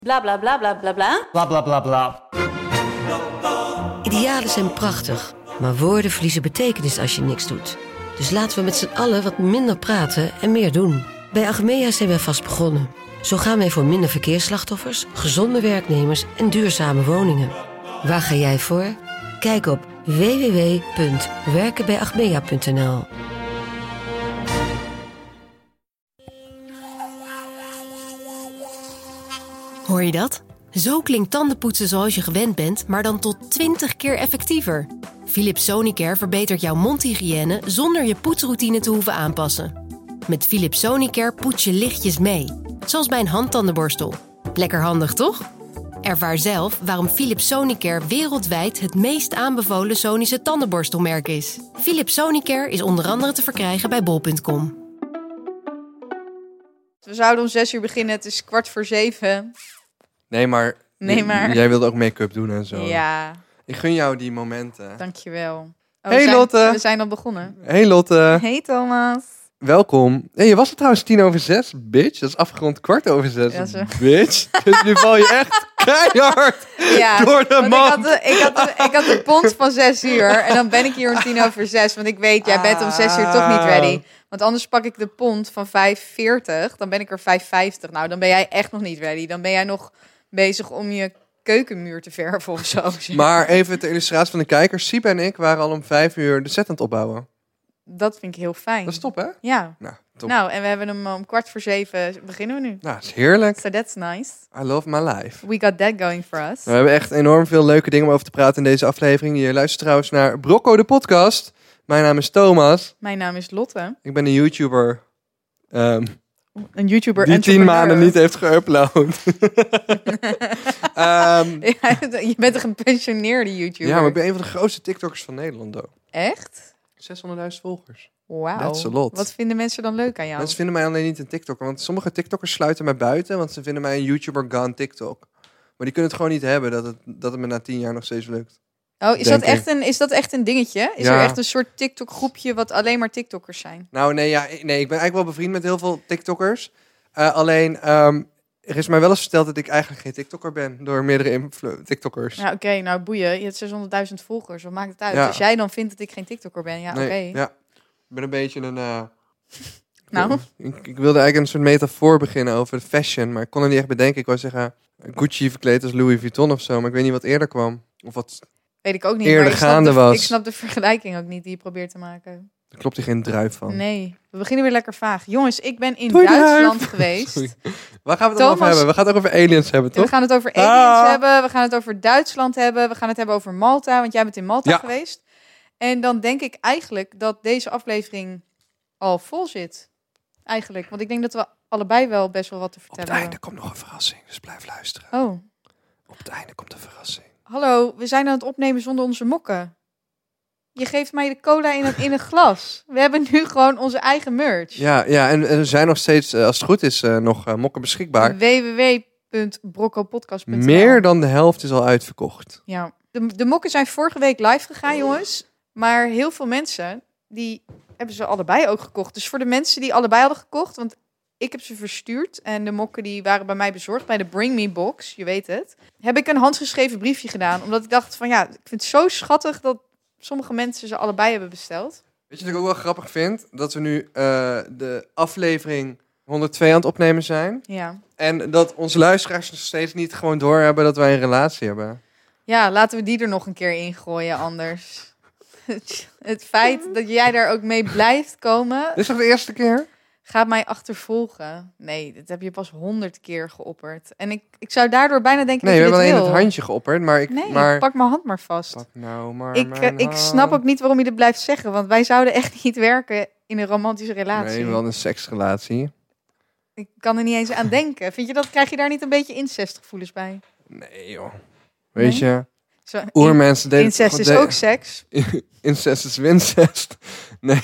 Bla bla bla bla bla bla. Bla bla bla bla. Idealen zijn prachtig, maar woorden verliezen betekenis als je niks doet. Dus laten we met z'n allen wat minder praten en meer doen. Bij Achmea zijn wij vast begonnen. Zo gaan wij voor minder verkeersslachtoffers, gezonde werknemers en duurzame woningen. Waar ga jij voor? Kijk op www.werkenbijachmea.nl. Hoor je dat? Zo klinkt tandenpoetsen zoals je gewend bent, maar dan tot 20 keer effectiever. Philips Sonicare verbetert jouw mondhygiëne zonder je poetsroutine te hoeven aanpassen. Met Philips Sonicare poets je lichtjes mee, zoals bij een handtandenborstel. Lekker handig, toch? Ervaar zelf waarom Philips Sonicare wereldwijd het meest aanbevolen Sonische tandenborstelmerk is. Philips Sonicare is onder andere te verkrijgen bij bol.com. We zouden om 6 uur beginnen, het is 6:45. Nee, maar jij wilde ook make-up doen en zo. Ja, Ik gun jou die momenten. dankjewel. Hey, Lotte. We zijn al begonnen. Hey Lotte, Hey Thomas. welkom. Hey, je was er trouwens 6:10, bitch. Dat is afgerond 6:15, Ja, zo. bitch. Dus nu val je echt keihard Ja, door de want man. ik had de pont van 6 uur en dan ben ik hier om 6:10. Want ik weet, jij bent om 6 uur toch niet ready. Want anders pak ik de pont van 5:40, dan ben ik er 5:50. Nou, dan ben jij echt nog niet ready. Dan ben jij nog bezig om je keukenmuur te verven of zo. Maar even ter illustratie van de kijkers. Siep en ik waren al om 5 uur de set aan het opbouwen. Dat vind ik heel fijn. Dat is top, hè? Ja. Nou, top. Nou, en we hebben hem om 6:15 beginnen we nu. Nou, dat is heerlijk. So that's nice. I love my life. We got that going for us. We hebben echt enorm veel leuke dingen om over te praten in deze aflevering. Je luistert trouwens naar Brocco de podcast. Mijn naam is Thomas. Mijn naam is Lotte. Ik ben een YouTuber Een YouTuber die 10 entrepreneur. maanden niet heeft geüpload. Je bent een gepensioneerde YouTuber. Ja, maar ik ben een van de grootste TikTokkers van Nederland. Though. Echt? 600.000 volgers. Wauw. That's a lot. Wat vinden mensen dan leuk aan jou? Mensen vinden mij alleen niet een TikToker. Want sommige TikTokkers sluiten mij buiten. Want ze vinden mij een YouTuber gone TikTok. Maar die kunnen het gewoon niet hebben dat het me na 10 jaar nog steeds lukt. Oh, is dat echt een dingetje? Is Ja. er echt een soort TikTok groepje wat alleen maar TikTokkers zijn? Nou, nee, ik ben eigenlijk wel bevriend met heel veel TikTokkers. Alleen, er is mij wel eens verteld dat ik eigenlijk geen TikTokker ben. Door meerdere TikTokkers. Ja, oké, nou boeien. Je hebt 600.000 volgers. Wat maakt het uit? Ja. Als jij dan vindt dat ik geen TikTokker ben, ja, Nee, oké. ja. Ik ben een beetje een... Nou? Ik wilde eigenlijk een soort metafoor beginnen over de fashion. Maar ik kon het niet echt bedenken. Ik wou zeggen Gucci verkleed als Louis Vuitton of zo. Maar ik weet niet wat eerder kwam. Of wat... Weet ik ook niet. Eerder Maar gaande was. Ik snap de vergelijking ook niet die je probeert te maken. Daar klopt hier geen druif van. Nee, we beginnen weer lekker vaag. Jongens, ik ben in Doei, Duitsland duif. geweest. Sorry. Waar gaan we het dan over Thomas- hebben? We gaan het ook over aliens hebben, We toch? gaan het over aliens hebben, we gaan het over Duitsland hebben, we gaan het hebben over Malta, want jij bent in Malta Ja. geweest. En dan denk ik eigenlijk dat deze aflevering al vol zit. Eigenlijk, want ik denk dat we allebei wel best wel wat te Op het vertellen einde komt nog een verrassing, dus blijf luisteren. hebben. Oh, Op het einde komt een verrassing. hallo, we zijn aan het opnemen zonder onze mokken. Je geeft mij de cola in een glas. We hebben nu gewoon onze eigen merch. Ja, en er zijn nog steeds, als het goed is, nog mokken beschikbaar. www.broccopodcast.nl. Meer dan de helft is al uitverkocht. Ja, de mokken zijn vorige week live gegaan, jongens. Maar heel veel mensen, die hebben ze allebei ook gekocht. Dus voor de mensen die allebei hadden gekocht, want ik heb ze verstuurd. En de mokken die waren bij mij bezorgd, bij de Bring Me Box, je weet het. Heb ik een handgeschreven briefje gedaan. Omdat ik dacht van ja, ik vind het zo schattig dat sommige mensen ze allebei hebben besteld. Weet je wat ik ook wel grappig vind? Dat we nu de aflevering 102 aan het opnemen zijn. Ja. En dat onze luisteraars nog steeds niet gewoon doorhebben dat wij een relatie hebben. Ja, laten we die er nog een keer in gooien anders. Het feit dat jij daar ook mee blijft komen, Dit is toch de eerste keer? gaat mij achtervolgen. Nee, dit heb je pas 100 keer geopperd. En ik zou daardoor bijna denken Nee, we dat je hebben dit alleen wil. het handje geopperd. Maar Nee, pak mijn hand maar vast. Pak nou maar Ik mijn ik snap hand. ook niet waarom je dit blijft zeggen. Want wij zouden echt niet werken in een romantische relatie. Nee, wel een seksrelatie. Ik kan er niet eens aan denken. Vind je dat, krijg je daar niet een beetje incestgevoelens bij? Nee, joh. Weet Nee? je, Zo, oermensen deden... incest is ook seks. Incest is wincest. Nee.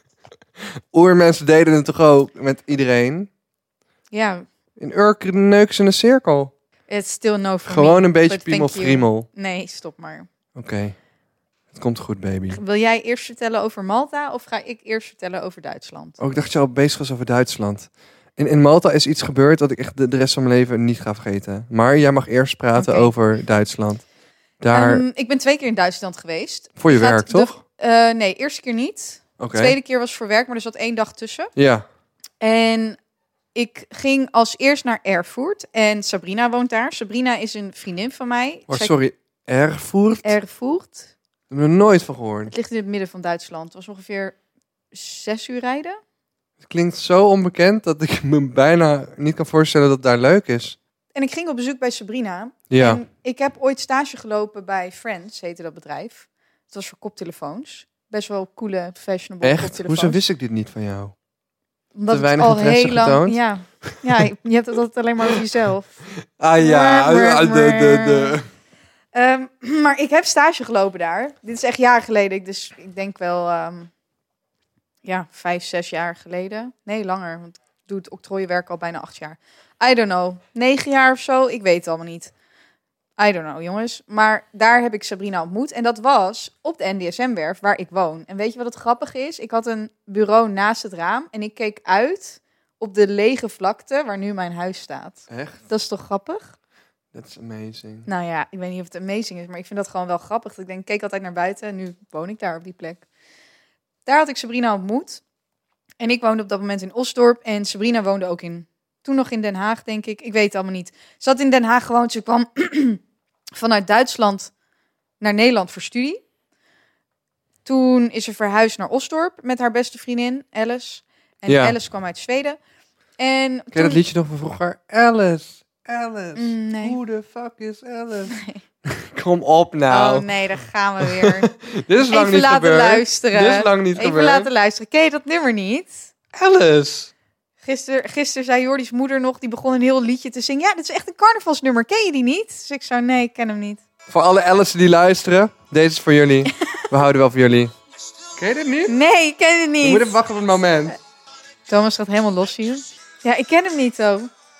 Oermensen deden het toch ook met iedereen? Ja, In Urk neuk ze een cirkel. it's still no for Gewoon me, een beetje but thank you. piemelfriemel. Nee, stop maar. Oké. Het komt goed, baby. Wil jij eerst vertellen over Malta of ga ik eerst vertellen over Duitsland? Oh, ik dacht je al bezig was over Duitsland. In Malta is iets gebeurd dat ik echt de rest van mijn leven niet ga vergeten. Maar jij mag eerst praten Oké. over Duitsland. Daar, Ik ben 2 keer in Duitsland geweest. voor je Gaat werk, de- toch? Nee, eerste keer niet. Oké. Tweede keer was voor werk, maar er zat 1 dag tussen. Ja. En ik ging als eerst naar Erfurt. En Sabrina woont daar. Sabrina is een vriendin van mij. Oh, Zij- sorry, Erfurt? Erfurt. Daar heb ik er nooit van gehoord. Het ligt in het midden van Duitsland. Het was ongeveer 6 uur rijden. Het klinkt zo onbekend dat ik me bijna niet kan voorstellen dat het daar leuk is. En ik ging op bezoek bij Sabrina. Ja. En ik heb ooit stage gelopen bij Friends, heette dat bedrijf. Het was voor koptelefoons. Best wel coole, fashionable Echt? koptelefoons. Hoezo wist ik dit niet van jou? Omdat te het weinig al interesse heel lang... getoond? Ja, je hebt het altijd alleen maar over jezelf. Ah Maar ik heb stage gelopen daar. Dit is echt jaren geleden. Dus ik denk wel 5, 6 jaar geleden. Nee, langer. Want ik doe het octrooienwerk al bijna 8 jaar. I don't know. 9 jaar of zo. Ik weet het allemaal niet. I don't know, jongens. Maar daar heb ik Sabrina ontmoet. En dat was op de NDSM-werf waar ik woon. En weet je wat het grappige is? Ik had een bureau naast het raam. En ik keek uit op de lege vlakte waar nu mijn huis staat. Echt? Dat is toch grappig? That's amazing. Nou ja, ik weet niet of het amazing is, maar ik vind dat gewoon wel grappig. Dat ik denk, ik keek altijd naar buiten en nu woon ik daar op die plek. Daar had ik Sabrina ontmoet. En ik woonde op dat moment in Osdorp. En Sabrina woonde ook toen nog in Den Haag, denk ik. Ik weet het allemaal niet. Ze had in Den Haag gewoond. Ze kwam vanuit Duitsland naar Nederland voor studie. Toen is ze verhuisd naar Osdorp met haar beste vriendin, Alice. En Ja. Alice kwam uit Zweden. En Ken je toen... dat liedje nog van vroeger? Alice. Nee. Who the fuck is Alice? Kom op nou. Oh nee, daar gaan we weer. Dit is lang Even niet laten gebeurd. luisteren. Dit is lang niet Even gebeurd. laten luisteren. Ken je dat nummer niet? Alice. Gisteren zei Jordi's moeder nog, die begon een heel liedje te zingen. Ja, dit is echt een carnavalsnummer. Ken je die niet? Dus ik zo, nee, ik ken hem niet. Voor alle Alice die luisteren, deze is voor jullie. We houden wel van jullie. Ken je dit niet? Nee, ik ken hem Je moet niet. even wachten op het moment. Thomas gaat helemaal los hier. Ja, ik ken hem niet, zo.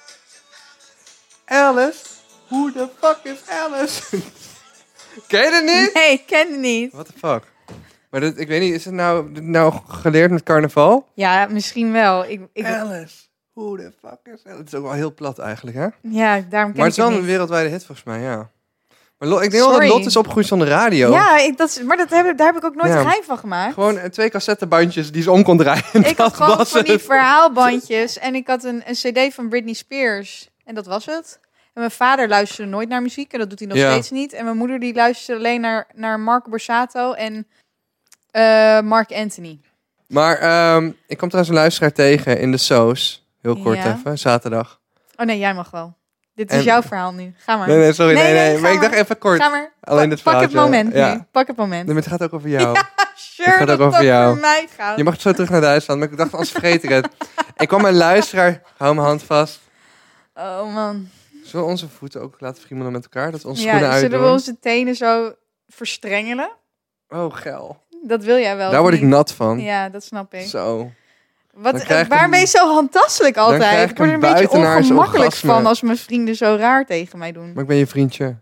Alice. Who the fuck is Alice? Ken je dit niet? Nee, ik ken hem niet. What the fuck? Maar ik weet niet, is het nou geleerd met carnaval? Ja, misschien wel. Alice. Who the fuck is Alice? Het is ook wel heel plat eigenlijk, hè? Ja, daarom ken Maar het ik is wel het een niet. wereldwijde hit volgens mij, ja. Maar ik denk wel dat Sorry. Lot is opgegroeid zonder radio. Ja, daar heb ik ook nooit Ja. een geheim van gemaakt. Gewoon 2 cassettebandjes die ze om kon draaien. Ik had Dat gewoon was van die het. verhaalbandjes en ik had een cd van Britney Spears. En dat was het. En mijn vader luisterde nooit naar muziek en dat doet hij nog Ja. steeds niet. En mijn moeder die luisterde alleen naar Marco Borsato en Mark Anthony. Maar ik kwam trouwens een luisteraar tegen in de Soos. Heel kort Ja. even, zaterdag. Oh nee, jij mag wel. Dit is En- jouw verhaal nu. Ga maar. Nee, sorry, nee. ga Maar ik dacht even kort. Ga maar. Alleen dit Pak het verhaaltje, moment ja. nu. Pak het moment. Nee, maar het gaat ook over jou. Sure, gaat dat ook over het jou. voor mij gaat. Je mag zo terug naar Duitsland, maar ik dacht, anders vergeet ik het. Ik kwam een luisteraar, hou mijn hand vast. Oh man. Zullen we onze voeten ook laten friemelen met elkaar? Dat we onze schoenen Ja, uitdoen? zullen we onze tenen zo verstrengelen? Oh, geil. Dat wil jij wel. Daar of word ik niet? nat van. Ja, dat snap ik. Zo. Wat, Dan krijg ik waar ben je zo handtastelijk krijg altijd? ik Ik word er een een beetje buitenaars ongemakkelijk orgasme. van als mijn vrienden zo raar tegen mij doen. Maar ik ben je vriendje.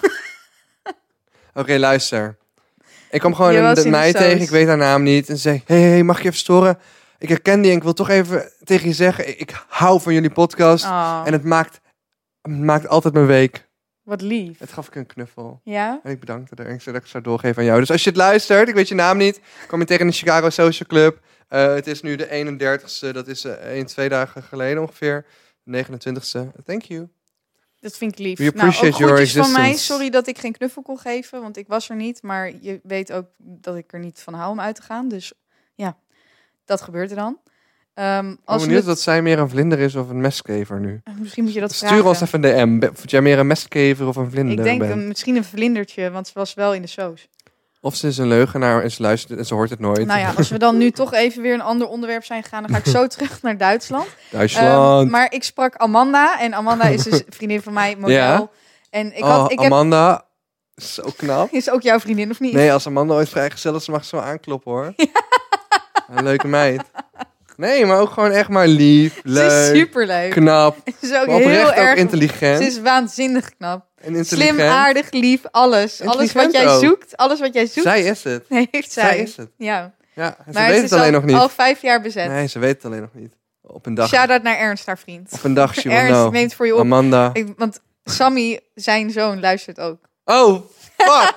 Oké, luister. Ik kwam gewoon Je was een in de meid Soos. tegen, ik weet haar naam niet. En ze zei, hey, mag ik je even storen? Ik herken die en ik wil toch even tegen je zeggen, ik hou van jullie podcast. Oh, En het maakt altijd mijn week. wat lief. Het gaf ik een knuffel. Ja? En ik bedankte er. En ik zei dat ik het zou doorgeven aan jou. Dus als je het luistert, ik weet je naam niet. Kwam je tegen in de Chicago Social Club. Het is nu de 31ste. Dat is 2 dagen geleden ongeveer. De 29ste. Thank you. Dat vind ik lief. We Nou, ook appreciate your groetjes van mij. existence. Sorry dat ik geen knuffel kon geven, want ik was er niet. Maar je weet ook dat ik er niet van hou om uit te gaan. Dus ja, dat gebeurt er dan. Ik ben Als we benieuwd het- dat zij meer een vlinder is of een mestkever nu. Misschien moet je dat Stuur vragen. ons even een DM. Vond jij meer een mestkever of een vlinder Ik denk bent? misschien een vlindertje, want ze was wel in de Soos. Of ze is een leugenaar en ze luistert en ze hoort het nooit. Nou ja, als we dan nu toch even weer een ander onderwerp zijn gegaan, dan ga ik zo terug naar Duitsland. Duitsland. Maar ik sprak Amanda en Amanda is dus een vriendin van mij, model. Ja? En ik Oh, heb Amanda. Zo knap. is ook jouw vriendin of niet? Nee, als Amanda ooit vrijgesteld is, mag ze zo aankloppen hoor. Een leuke meid. Nee, maar ook gewoon echt maar lief, Ze leuk, is superleuk. knap. Ze is ook Maar heel oprecht ook erg. intelligent. Ze is waanzinnig knap. En intelligent. Slim, aardig, lief, alles. Alles wat Intelligent jij ook. zoekt. Alles wat jij zoekt. Zij is het. Nee, heeft zij. Zij is het. Ja. Ja, ze Maar weet het het is alleen nog niet. al 5 jaar bezet. Nee, ze weet het alleen nog niet. Op een dag. Shout-out naar Ernst, haar vriend. Op een dag, Ernst neemt voor je op. Amanda. Want Sammy, zijn zoon, luistert ook. Oh, fuck!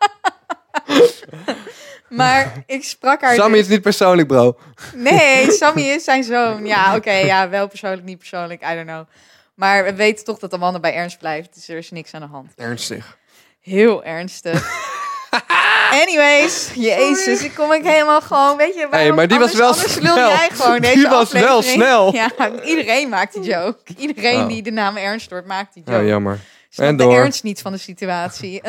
Maar ik sprak haar... Sammy is niet persoonlijk, bro. Nee, Sammy is zijn zoon. Ja, oké, ja, wel persoonlijk, niet persoonlijk, I don't know. Maar we weten toch dat Amanda bij Ernst blijft, dus er is niks aan de hand. Ernstig. Heel ernstig. Anyways, jezus, ik kom helemaal gewoon, weet je... Hey, maar die was wel anders snel. lul jij gewoon deze Die was wel aflevering. snel. Ja, iedereen maakt die joke. Iedereen Oh. die de naam Ernst hoort, maakt die joke. Oh, jammer. Snap En de door. ernst niet van de situatie.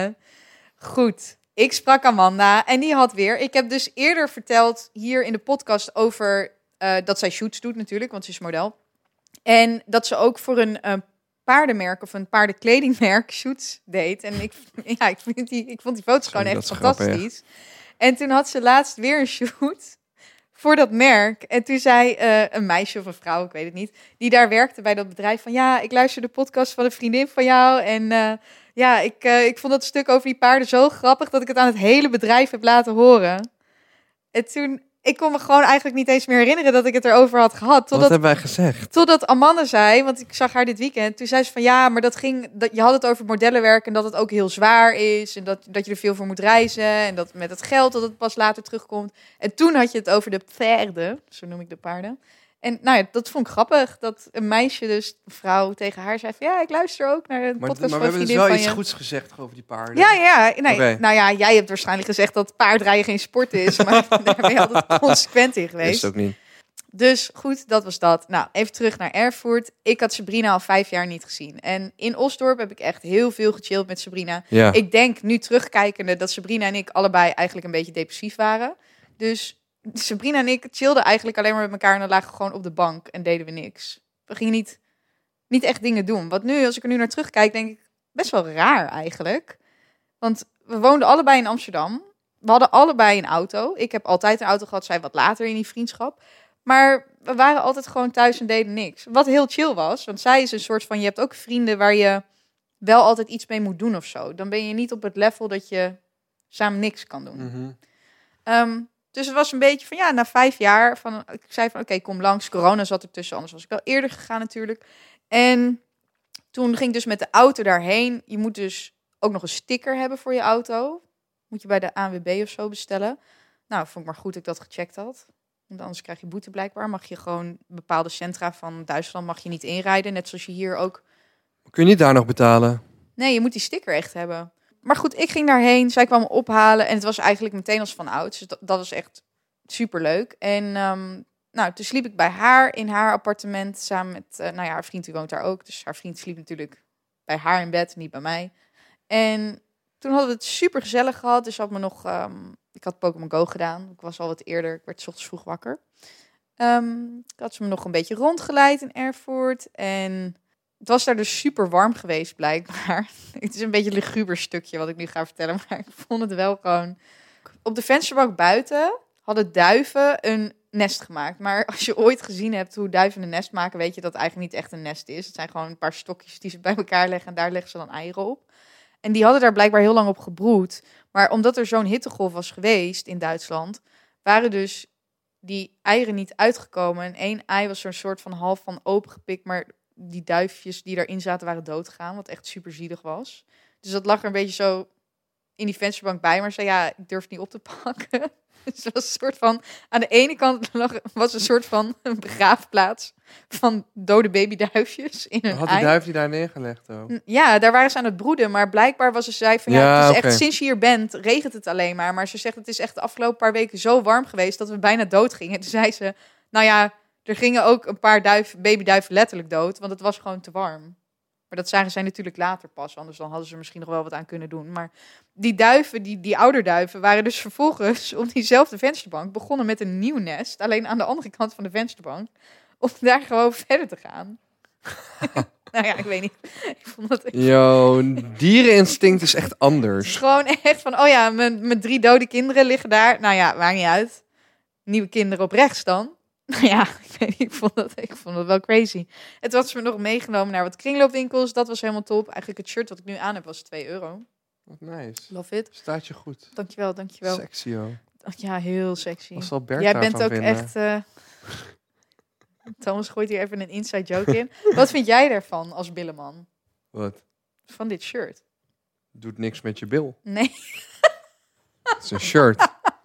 Goed. Ik sprak Amanda en die had weer... Ik heb dus eerder verteld hier in de podcast over dat zij shoots doet natuurlijk, want ze is model. En dat ze ook voor een paardenmerk of een paardenkledingmerk shoots deed. En ik vond die foto's gewoon Dat echt is grappig. fantastisch. En toen had ze laatst weer een shoot voor dat merk. En toen zei een meisje of een vrouw, ik weet het niet, die daar werkte bij dat bedrijf van... Ja, ik luister de podcast van een vriendin van jou en... ik vond dat stuk over die paarden zo grappig dat ik het aan het hele bedrijf heb laten horen. En toen, ik kon me gewoon eigenlijk niet eens meer herinneren dat ik het erover had gehad. Wat hebben wij gezegd? Totdat Amanda zei, want ik zag haar dit weekend. Toen zei ze van ja, maar je had het over modellenwerk en dat het ook heel zwaar is. En dat je er veel voor moet reizen. En dat met het geld dat het pas later terugkomt. En toen had je het over de paarden, zo noem ik de paarden. En nou ja, dat vond ik grappig. Dat een meisje, dus een vrouw, tegen haar zei van... Ja, ik luister ook naar de podcast Maar van we een hebben dus vriendin wel van iets je. goeds gezegd over die paarden. Ja. Nee, Oké. Nou ja, jij hebt waarschijnlijk gezegd dat paardrijden geen sport is. Maar daar ben je altijd consequent in Is geweest. het ook niet. Dus goed, dat was dat. Nou, even terug naar Erfurt. Ik had Sabrina al 5 jaar niet gezien. En in Osdorp heb ik echt heel veel gechilled met Sabrina. Ja. Ik denk nu terugkijkende dat Sabrina en ik allebei eigenlijk een beetje depressief waren. Dus Sabrina en ik chillden eigenlijk alleen maar met elkaar en dan lagen we gewoon op de bank en deden we niks. We gingen niet echt dingen doen. Wat nu, als ik er nu naar terugkijk, denk ik best wel raar eigenlijk. Want we woonden allebei in Amsterdam. We hadden allebei een auto. Ik heb altijd een auto gehad, zij wat later in die vriendschap. Maar we waren altijd gewoon thuis en deden niks. Wat heel chill was, want zij is een soort van... Je hebt ook vrienden waar je wel altijd iets mee moet doen of zo. Dan ben je niet op het level dat je samen niks kan doen. Dus het was een beetje van, ja, na 5 jaar... ik zei van, oké, kom langs. Corona zat ertussen, anders was ik wel eerder gegaan natuurlijk. En toen ging ik dus met de auto daarheen. Je moet dus ook nog een sticker hebben voor je auto. Moet je bij de ANWB of zo bestellen. Nou, vond ik maar goed dat ik dat gecheckt had. Want anders krijg je boete blijkbaar. Mag je gewoon bepaalde centra van Duitsland mag je niet inrijden. Net zoals je hier ook... Kun je niet daar nog betalen? Nee, je moet die sticker echt hebben. Maar goed, ik ging daarheen. Zij kwam me ophalen. En het was eigenlijk meteen als van ouds. Dus dat was echt superleuk. En toen sliep ik bij haar in haar appartement. Samen met haar vriend, die woont daar ook. Dus haar vriend sliep natuurlijk bij haar in bed, niet bij mij. En toen hadden we het super gezellig gehad. Dus had me nog... ik had Pokémon Go gedaan. Ik was al wat eerder. Ik werd 's ochtends vroeg wakker. Ik had ze me nog een beetje rondgeleid in Erfurt. En het was daar dus super warm geweest, blijkbaar. Het is een beetje een luguber stukje wat ik nu ga vertellen. Maar ik vond het wel gewoon... Op de vensterbank buiten hadden duiven een nest gemaakt. Maar als je ooit gezien hebt hoe duiven een nest maken... weet je dat het eigenlijk niet echt een nest is. Het zijn gewoon een paar stokjes die ze bij elkaar leggen. En daar leggen ze dan eieren op. En die hadden daar blijkbaar heel lang op gebroed. Maar omdat er zo'n hittegolf was geweest in Duitsland... waren dus die eieren niet uitgekomen. En 1 ei was er een soort van half van opengepikt... maar die duifjes die daarin zaten waren doodgegaan... wat echt super zielig was. Dus dat lag er een beetje zo in die vensterbank bij... maar zei ja, ik durf het niet op te pakken... Dus het was een soort van... Aan de ene kant was een soort van een begraafplaats... van dode babyduifjes in een Had die ei. duif die daar neergelegd ook? Ja, daar waren ze aan het broeden. Maar blijkbaar was ze zei van... Ja, Ja, het is oké. echt sinds je hier bent, regent het alleen maar. Maar ze zegt, het is echt de afgelopen paar weken zo warm geweest... dat we bijna dood gingen. Toen zei ze, nou ja, er gingen ook een paar babyduiven letterlijk dood... want het was gewoon te warm. Maar dat zagen zij natuurlijk later pas. Anders dan hadden ze er misschien nog wel wat aan kunnen doen. Maar die duiven, die ouderduiven... waren dus vervolgens op diezelfde vensterbank... begonnen met een nieuw nest. Alleen aan de andere kant van de vensterbank. Om daar gewoon verder te gaan. Nou ja, ik weet niet. Ik vond dat... Yo, diereninstinct is echt Het anders. is gewoon echt van... Oh ja, mijn 3 dode kinderen liggen daar. Nou ja, maakt niet uit. Nieuwe kinderen op rechts dan. Nou ja, ik weet niet, ik vond dat wel crazy. Het was me nog meegenomen naar wat kringloopwinkels. Dat was helemaal top. Eigenlijk het shirt wat ik nu aan heb was €2. Wat nice. Love it. Staat je goed. Dankjewel. Sexy, hoor. Ja, heel sexy. Wat zal Bert Jij daarvan bent ook vinden? echt... Thomas gooit hier even een inside joke in. Wat vind jij daarvan als billenman? Wat? Van dit shirt? Doet niks met je bil. Nee, Het is een shirt.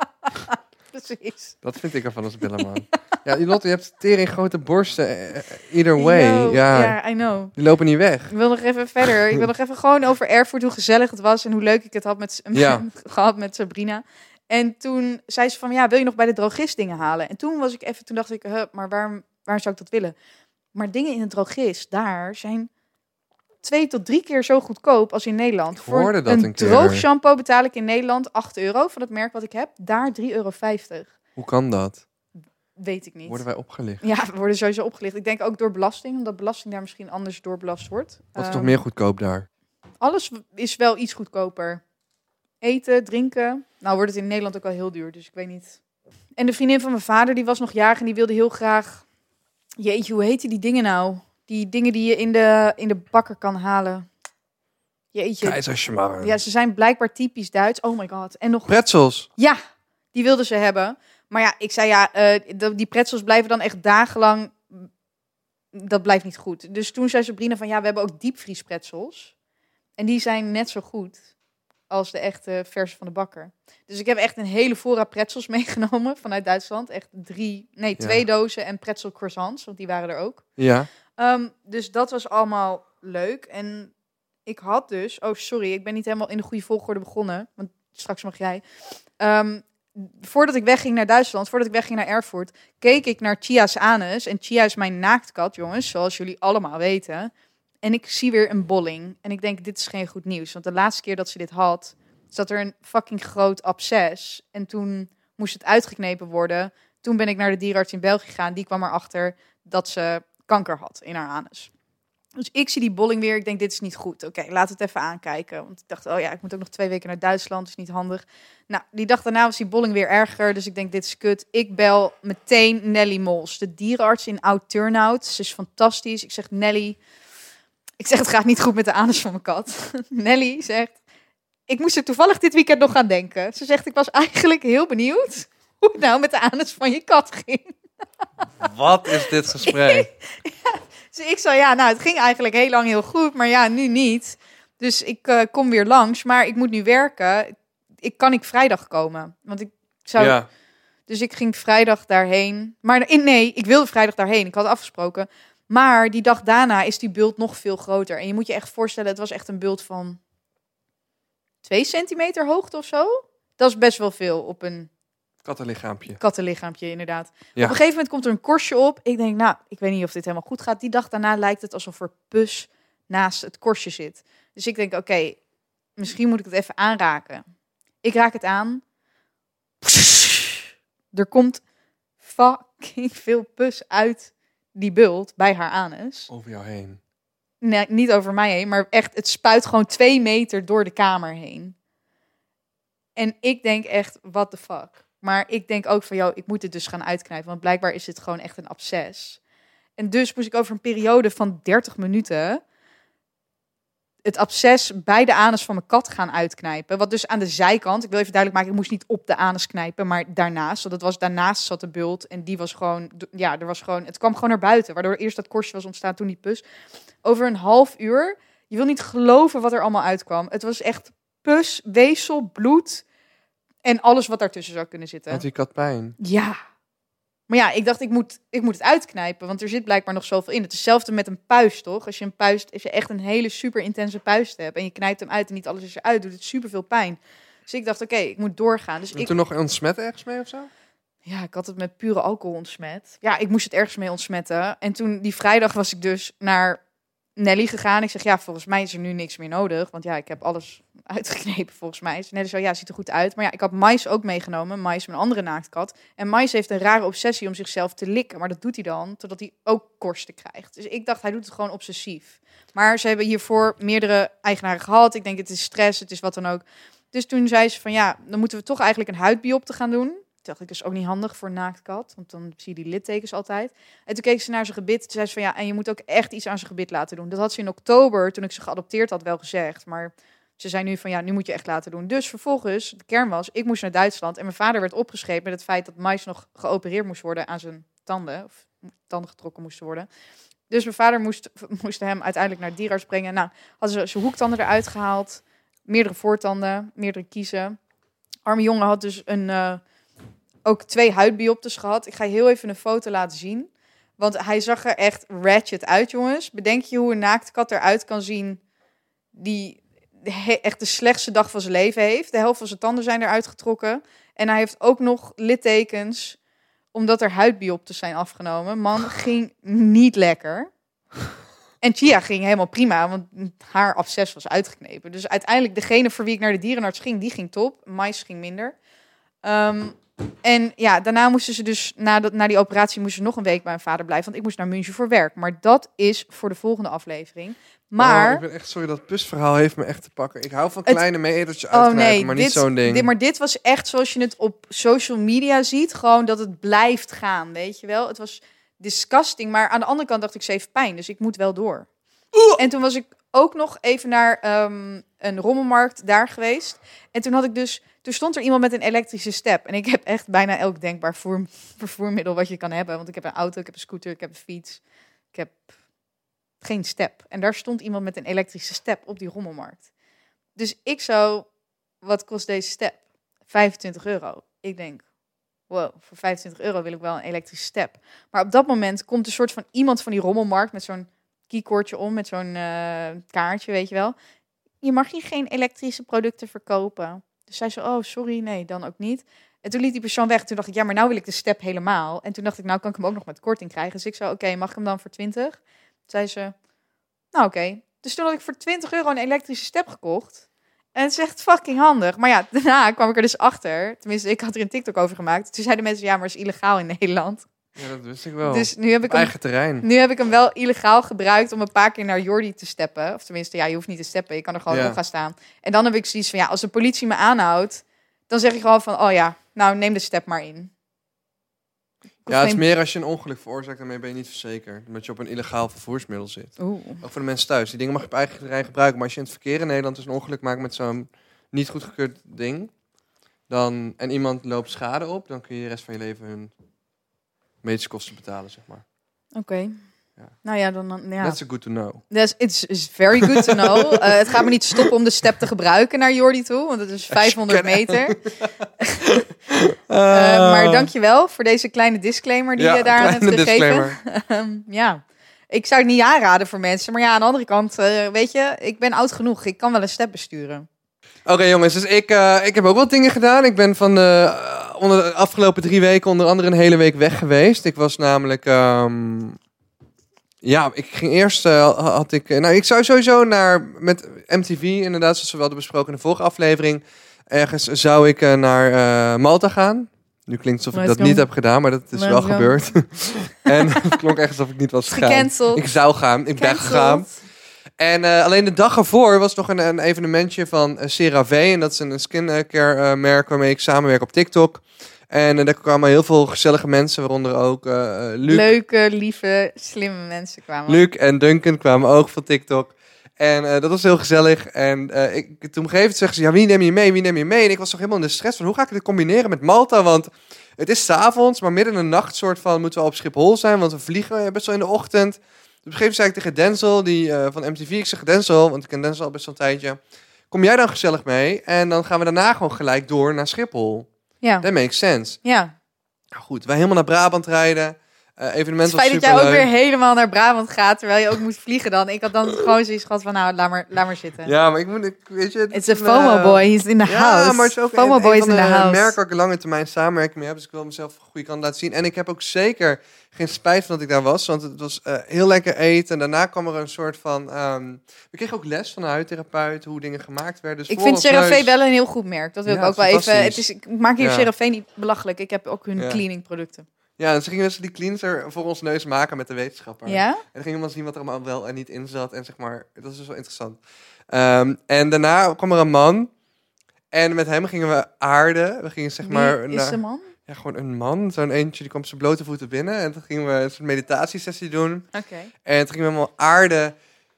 precies. Dat vind ik ervan als billenman. Ja, Lotte, je hebt tering grote borsten. Either way. Ja, I know. Die lopen niet weg. Ik wil nog even verder. Ik wil nog even gewoon over Erfurt, hoe gezellig het was en hoe leuk ik het had gehad met Sabrina. En toen zei ze van, ja, wil je nog bij de drogist dingen halen? En toen dacht ik, maar waar zou ik dat willen? Maar dingen in de drogist, daar zijn 2 tot 3 keer zo goedkoop als in Nederland. Ik hoorde dat een keer. Droog shampoo betaal ik in Nederland €8 van het merk wat ik heb. Daar €3,50. Hoe kan dat? Weet ik niet. Worden wij opgelicht? Ja, we worden sowieso opgelicht. Ik denk ook door belasting, omdat belasting daar misschien anders doorbelast wordt. Wat is toch meer goedkoop daar? Alles is wel iets goedkoper. Eten, drinken. Nou wordt het in Nederland ook wel heel duur, dus ik weet niet. En de vriendin van mijn vader, die was nog jarig en die wilde heel graag... Jeetje, hoe heet die dingen nou? Die dingen die je in de bakker kan halen. Jeetje. Keizersmarren. Ja, ze zijn blijkbaar typisch Duits. Oh my god. En nog... Pretzels. Ja, die wilden ze hebben. Maar ja, ik zei die pretzels blijven dan echt dagenlang... Dat blijft niet goed. Dus toen zei Sabrina van, ja, we hebben ook diepvriespretzels. En die zijn net zo goed als de echte versie van de bakker. Dus ik heb echt een hele voorraad pretzels meegenomen vanuit Duitsland. Echt 2 dozen en pretzel croissants, want die waren er ook. Ja. Dus dat was allemaal leuk. En ik had dus... Oh, sorry, ik ben niet helemaal in de goede volgorde begonnen. Want straks mag jij. Voordat ik wegging naar Duitsland, voordat ik wegging naar Erfurt, keek ik naar Chia's anus. En Chia is mijn naaktkat, jongens, zoals jullie allemaal weten. En ik zie weer een bolling. En ik denk, dit is geen goed nieuws. Want de laatste keer dat ze dit had, zat er een fucking groot absces. En toen moest het uitgeknepen worden. Toen ben ik naar de dierenarts in België gegaan. Die kwam erachter dat ze kanker had in haar anus. Dus ik zie die bolling weer. Ik denk, dit is niet goed. Oké, laten we het even aankijken. Want ik dacht, oh ja, ik moet ook nog 2 weken naar Duitsland. Dat is niet handig. Nou, die dag daarna was die bolling weer erger. Dus ik denk, dit is kut. Ik bel meteen Nelly Mols, de dierenarts in Oud-Turnhout. Ze is fantastisch. Ik zeg, Nelly... het gaat niet goed met de anus van mijn kat. Nelly zegt, ik moest er toevallig dit weekend nog aan denken. Ze zegt, ik was eigenlijk heel benieuwd hoe het nou met de anus van je kat ging. Wat is dit gesprek? Dus ik zei, ja, nou, het ging eigenlijk heel lang heel goed, maar ja, nu niet. Dus ik kom weer langs, maar ik moet nu werken. Kan ik vrijdag komen? Want ik zou... Ja. Dus ik ging vrijdag daarheen. Maar nee, ik wilde vrijdag daarheen. Ik had afgesproken. Maar die dag daarna is die bult nog veel groter. En je moet je echt voorstellen, het was echt een bult van 2 centimeter hoogte of zo. Dat is best wel veel op een Kattenlichaampje, inderdaad. Ja. Op een gegeven moment komt er een korstje op. Ik denk, nou, ik weet niet of dit helemaal goed gaat. Die dag daarna lijkt het alsof er pus naast het korstje zit. Dus ik denk, oké, misschien moet ik het even aanraken. Ik raak het aan. Er komt fucking veel pus uit die bult bij haar anus. Over jou heen. Nee, niet over mij heen, maar echt, het spuit gewoon 2 meter door de kamer heen. En ik denk echt, what the fuck. Maar ik denk ook van, ik moet het dus gaan uitknijpen, want blijkbaar is het gewoon echt een absces. En dus moest ik over een periode van 30 minuten het absces bij de anus van mijn kat gaan uitknijpen. Wat dus aan de zijkant, ik wil even duidelijk maken, ik moest niet op de anus knijpen, maar daarnaast. Want daarnaast zat de bult en die was gewoon, het kwam gewoon naar buiten. Waardoor eerst dat korstje was ontstaan, toen die pus. Over een half uur, je wil niet geloven wat er allemaal uitkwam. Het was echt pus, weefsel, bloed en alles wat daartussen zou kunnen zitten. Had die kat pijn? Ja. Maar ja, ik dacht, ik moet het uitknijpen, want er zit blijkbaar nog zoveel in. Het is hetzelfde met een puist, toch? Als je echt een hele super intense puist hebt en je knijpt hem uit en niet alles is eruit, doet het super veel pijn. Dus ik dacht, oké, ik moet doorgaan. Dus Toen nog ontsmet ergens mee of zo? Ja, ik had het met pure alcohol ontsmet. Ja, ik moest het ergens mee ontsmetten. En toen, die vrijdag, was ik dus naar Nelly gegaan. Ik zeg, ja, volgens mij is er nu niks meer nodig. Want ja, ik heb alles uitgeknepen volgens mij. Dus Nelly zo, ja, ziet er goed uit. Maar ja, ik had Mais ook meegenomen. Mais, mijn andere naaktkat. En Mais heeft een rare obsessie om zichzelf te likken. Maar dat doet hij dan, totdat hij ook korsten krijgt. Dus ik dacht, hij doet het gewoon obsessief. Maar ze hebben hiervoor meerdere eigenaren gehad. Ik denk, het is stress, het is wat dan ook. Dus toen zei ze van, ja, dan moeten we toch eigenlijk een huidbiopte gaan doen. Dacht ik, dus ook niet handig voor een naaktkat, want dan zie je die littekens altijd. En toen keek ze naar zijn gebit. Toen zei ze van, ja, en je moet ook echt iets aan zijn gebit laten doen. Dat had ze in oktober, toen ik ze geadopteerd had, wel gezegd. Maar ze zei nu van, ja, nu moet je echt laten doen. Dus vervolgens, de kern was, ik moest naar Duitsland. En mijn vader werd opgescheept met het feit dat Mais nog geopereerd moest worden aan zijn tanden. Of tanden getrokken moesten worden. Dus mijn vader moest hem uiteindelijk naar het dierenarts brengen. Nou, hadden ze zijn hoektanden eruit gehaald. Meerdere voortanden, meerdere kiezen. Arme jongen had dus ook 2 huidbioptes gehad. Ik ga je heel even een foto laten zien. Want hij zag er echt ratchet uit, jongens. Bedenk je hoe een naaktkat eruit kan zien die echt de slechtste dag van zijn leven heeft. De helft van zijn tanden zijn eruit getrokken. En hij heeft ook nog littekens omdat er huidbioptes zijn afgenomen. Man, ging niet lekker. En Chia ging helemaal prima, want haar absces was uitgeknepen. Dus uiteindelijk degene voor wie ik naar de dierenarts ging, die ging top. Mais ging minder. En ja, daarna moesten ze dus, na die operatie, moesten ze nog een week bij mijn vader blijven. Want ik moest naar München voor werk. Maar dat is voor de volgende aflevering. Maar... ik ben echt sorry, dat pusverhaal heeft me echt te pakken. Ik hou van kleine meetertjes uitknijpen, maar niet zo'n ding. Maar dit was echt zoals je het op social media ziet. Gewoon dat het blijft gaan, weet je wel. Het was disgusting, maar aan de andere kant dacht ik, ze heeft pijn. Dus ik moet wel door. En toen was ik ook nog even naar een rommelmarkt daar geweest. En toen stond er iemand met een elektrische step. En ik heb echt bijna elk denkbaar vervoermiddel wat je kan hebben. Want ik heb een auto, ik heb een scooter, ik heb een fiets. Ik heb geen step. En daar stond iemand met een elektrische step op die rommelmarkt. Dus ik zo, wat kost deze step? €25. Ik denk, wow, voor €25 wil ik wel een elektrische step. Maar op dat moment komt een soort van iemand van die rommelmarkt met zo'n keycordje om, met zo'n kaartje, weet je wel. Je mag hier geen elektrische producten verkopen. Dus zij zei, oh, sorry, nee, dan ook niet. En toen liet die persoon weg. Toen dacht ik, ja, maar nou wil ik de step helemaal. En toen dacht ik, nou kan ik hem ook nog met korting krijgen. Dus ik zei, oké, mag ik hem dan voor 20? Toen zei ze, nou oké. Dus toen had ik voor €20 een elektrische step gekocht. En het is echt fucking handig. Maar ja, daarna kwam ik er dus achter. Tenminste, ik had er een TikTok over gemaakt. Toen zeiden mensen, ja, maar het is illegaal in Nederland. Ja, dat wist ik wel. Dus nu heb ik eigen terrein. Nu heb ik hem wel illegaal gebruikt om een paar keer naar Jordi te steppen. Of tenminste, ja, je hoeft niet te steppen. Je kan er gewoon op gaan staan. En dan heb ik zoiets van, ja, als de politie me aanhoudt, dan zeg ik gewoon van, oh ja, nou neem de step maar in. Ja, het is meer als je een ongeluk veroorzaakt, daarmee ben je niet verzekerd. Omdat je op een illegaal vervoersmiddel zit. Oeh. Ook voor de mensen thuis. Die dingen mag je op eigen terrein gebruiken. Maar als je in het verkeer in Nederland dus een ongeluk maakt met zo'n niet goedgekeurd ding, en iemand loopt schade op, dan kun je de rest van je leven hun medische kosten betalen, zeg maar. Oké. Ja. Nou ja, dan ja. That's good to know. It's very good to know. Het gaat me niet stoppen om de step te gebruiken naar Jordi toe, want het is 500 meter. Maar dankjewel voor deze kleine disclaimer die je daar hebt gegeven. Ja, ik zou het niet aanraden voor mensen, maar ja, aan de andere kant, weet je, ik ben oud genoeg. Ik kan wel een step besturen. Oké, jongens, dus ik heb ook wat dingen gedaan. Ik ben van onder de afgelopen 3 weken onder andere een hele week weg geweest. Ik was namelijk... ik ging eerst... ik zou sowieso met MTV, inderdaad, zoals we hadden besproken in de vorige aflevering. Ergens zou ik naar Malta gaan. Nu klinkt het alsof ik dat niet heb gedaan, maar dat is wel gebeurd. En het klonk echt alsof ik niet was gegaan. Gecanceld. Ik zou gaan, ik ben gegaan. En alleen de dag ervoor was nog een evenementje van CeraVe. En dat is een skincare merk waarmee ik samenwerk op TikTok. En daar kwamen heel veel gezellige mensen, waaronder ook Luc. Leuke, lieve, slimme mensen kwamen. Luc en Duncan kwamen ook van TikTok. En dat was heel gezellig. En toen op een gegeven moment zeggen ze, ja, wie neem je mee? En ik was toch helemaal in de stress van, hoe ga ik dit combineren met Malta? Want het is 's avonds, maar midden in de nacht soort van moeten we op Schiphol zijn. Want we vliegen best wel in de ochtend. Dus op een gegeven moment zei ik tegen Denzel, die van MTV, ik zeg, Denzel, want ik ken Denzel al best wel een tijdje. Kom jij dan gezellig mee? En dan gaan we daarna gewoon gelijk door naar Schiphol. Ja. That makes sense. Ja. Nou goed, wij helemaal naar Brabant rijden. Evenement was het feit dat superleuk. jij ook weer helemaal naar Brabant gaat, terwijl je ook moet vliegen dan. Ik had dan gewoon zoiets gehad van, nou, laat maar zitten. Ja, maar weet je... It's a FOMO boy, he's in the house. Ja, maar het is ook FOMO boy is in the house. merk waar ik een lange termijn samenwerking mee heb. Dus ik wil mezelf een goede kant laten zien. En ik heb ook zeker geen spijt van dat ik daar was. Want het was heel lekker eten. En daarna kwam er een soort van... we kregen ook les van een huidtherapeut, hoe dingen gemaakt werden. Dus ik vind CeraVe wel een heel goed merk. Dat wil ik ook wel even... Ik maak hier CeraVe niet belachelijk. Ik heb ook hun cleaning producten. Ja, en ze gingen dus die cleanser voor ons neus maken met de wetenschapper. Ja? En dan gingen we zien wat er allemaal wel en niet in zat. En zeg maar, dat was dus wel interessant. En daarna kwam er een man. En met hem gingen we aarden. We gingen zeg maar... Wie is de man? Ja, gewoon een man. Zo'n eentje, die kwam op zijn blote voeten binnen. En toen gingen we een soort meditatiesessie doen. Oké. En toen gingen we helemaal aarden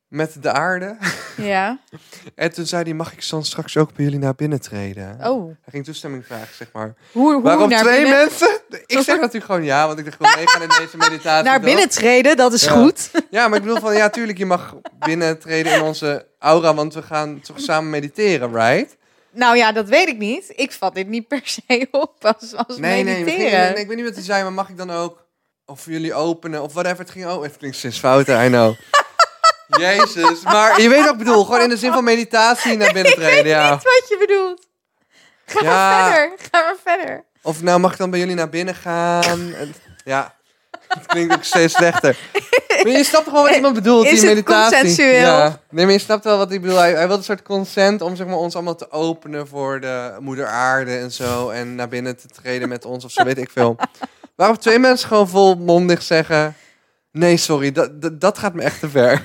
met de aarde. Ja. En toen zei hij, mag ik dan straks ook bij jullie naar binnen treden? Oh. Hij ging toestemming vragen, zeg maar. Hoe Waarop naar 2 binnen? mensen... Ik zeg natuurlijk gewoon ja, want ik dacht, wil meegaan in deze meditatie. Naar binnen treden, dat is Ja. goed. Ja, maar ik bedoel van, ja, tuurlijk, je mag binnentreden in onze aura, want we gaan toch samen mediteren, right? Nou ja, dat weet ik niet. Ik vat dit niet per se op als Nee, mediteren. ik weet niet wat hij zei, maar mag ik dan ook, of jullie openen, of whatever het ging. Oh, het klinkt steeds fouten, I know. Jezus, maar je weet wat ik bedoel, gewoon in de zin van meditatie naar binnen treden, ja. Niet wat je bedoelt. Ga maar verder. Of nou, mag ik dan bij jullie naar binnen gaan? Ja, het klinkt ook steeds slechter. Maar je snapt toch wel wat iemand bedoelt, Is die het meditatie. consensueel? Ja. Nee, maar je snapt wel wat ik bedoel. Hij wil een soort consent om zeg maar, ons allemaal te openen voor de moeder aarde en zo. En naar binnen te treden met ons of zo, weet ik veel. Waarop 2 mensen gewoon volmondig zeggen... Nee, sorry, dat gaat me echt te ver.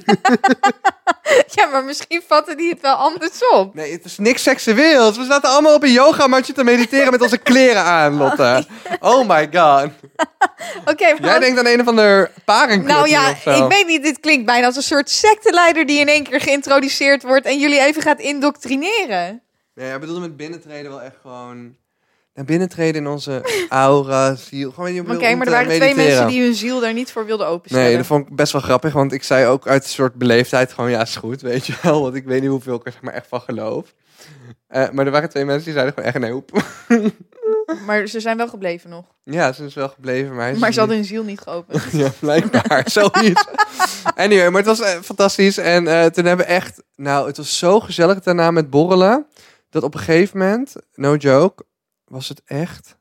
Ja, maar misschien vatten die het wel andersom. Nee, het is niks seksueels. We zaten allemaal op een yogamatje te mediteren met onze kleren aan, Lotte. Oh my god. Oké, maar Jij denkt aan een of ander parenclub nou ja, of zo. ik weet niet, dit klinkt bijna als een soort secteleider die in één keer geïntroduceerd wordt en jullie even gaat indoctrineren. Nee, hij bedoelde met binnentreden wel echt gewoon... Naar binnentreden in onze aura, ziel. Gewoon, Oké, maar er waren 2 mensen die hun ziel daar niet voor wilden openstellen. Nee, dat vond ik best wel grappig, want ik zei ook uit een soort beleefdheid gewoon... Ja, is goed, weet je wel. Want ik weet niet hoeveel ik er zeg maar echt van geloof. Maar er waren 2 mensen die zeiden gewoon echt nee, hoep. Maar ze zijn wel gebleven nog. Ja, ze is wel gebleven, maar... Maar ze hadden hun ziel niet geopend. Ja, blijkbaar. Zoiets. Anyway, maar het was fantastisch. En toen hebben we echt... Nou, het was zo gezellig daarna met borrelen. Dat op een gegeven moment, no joke, was het echt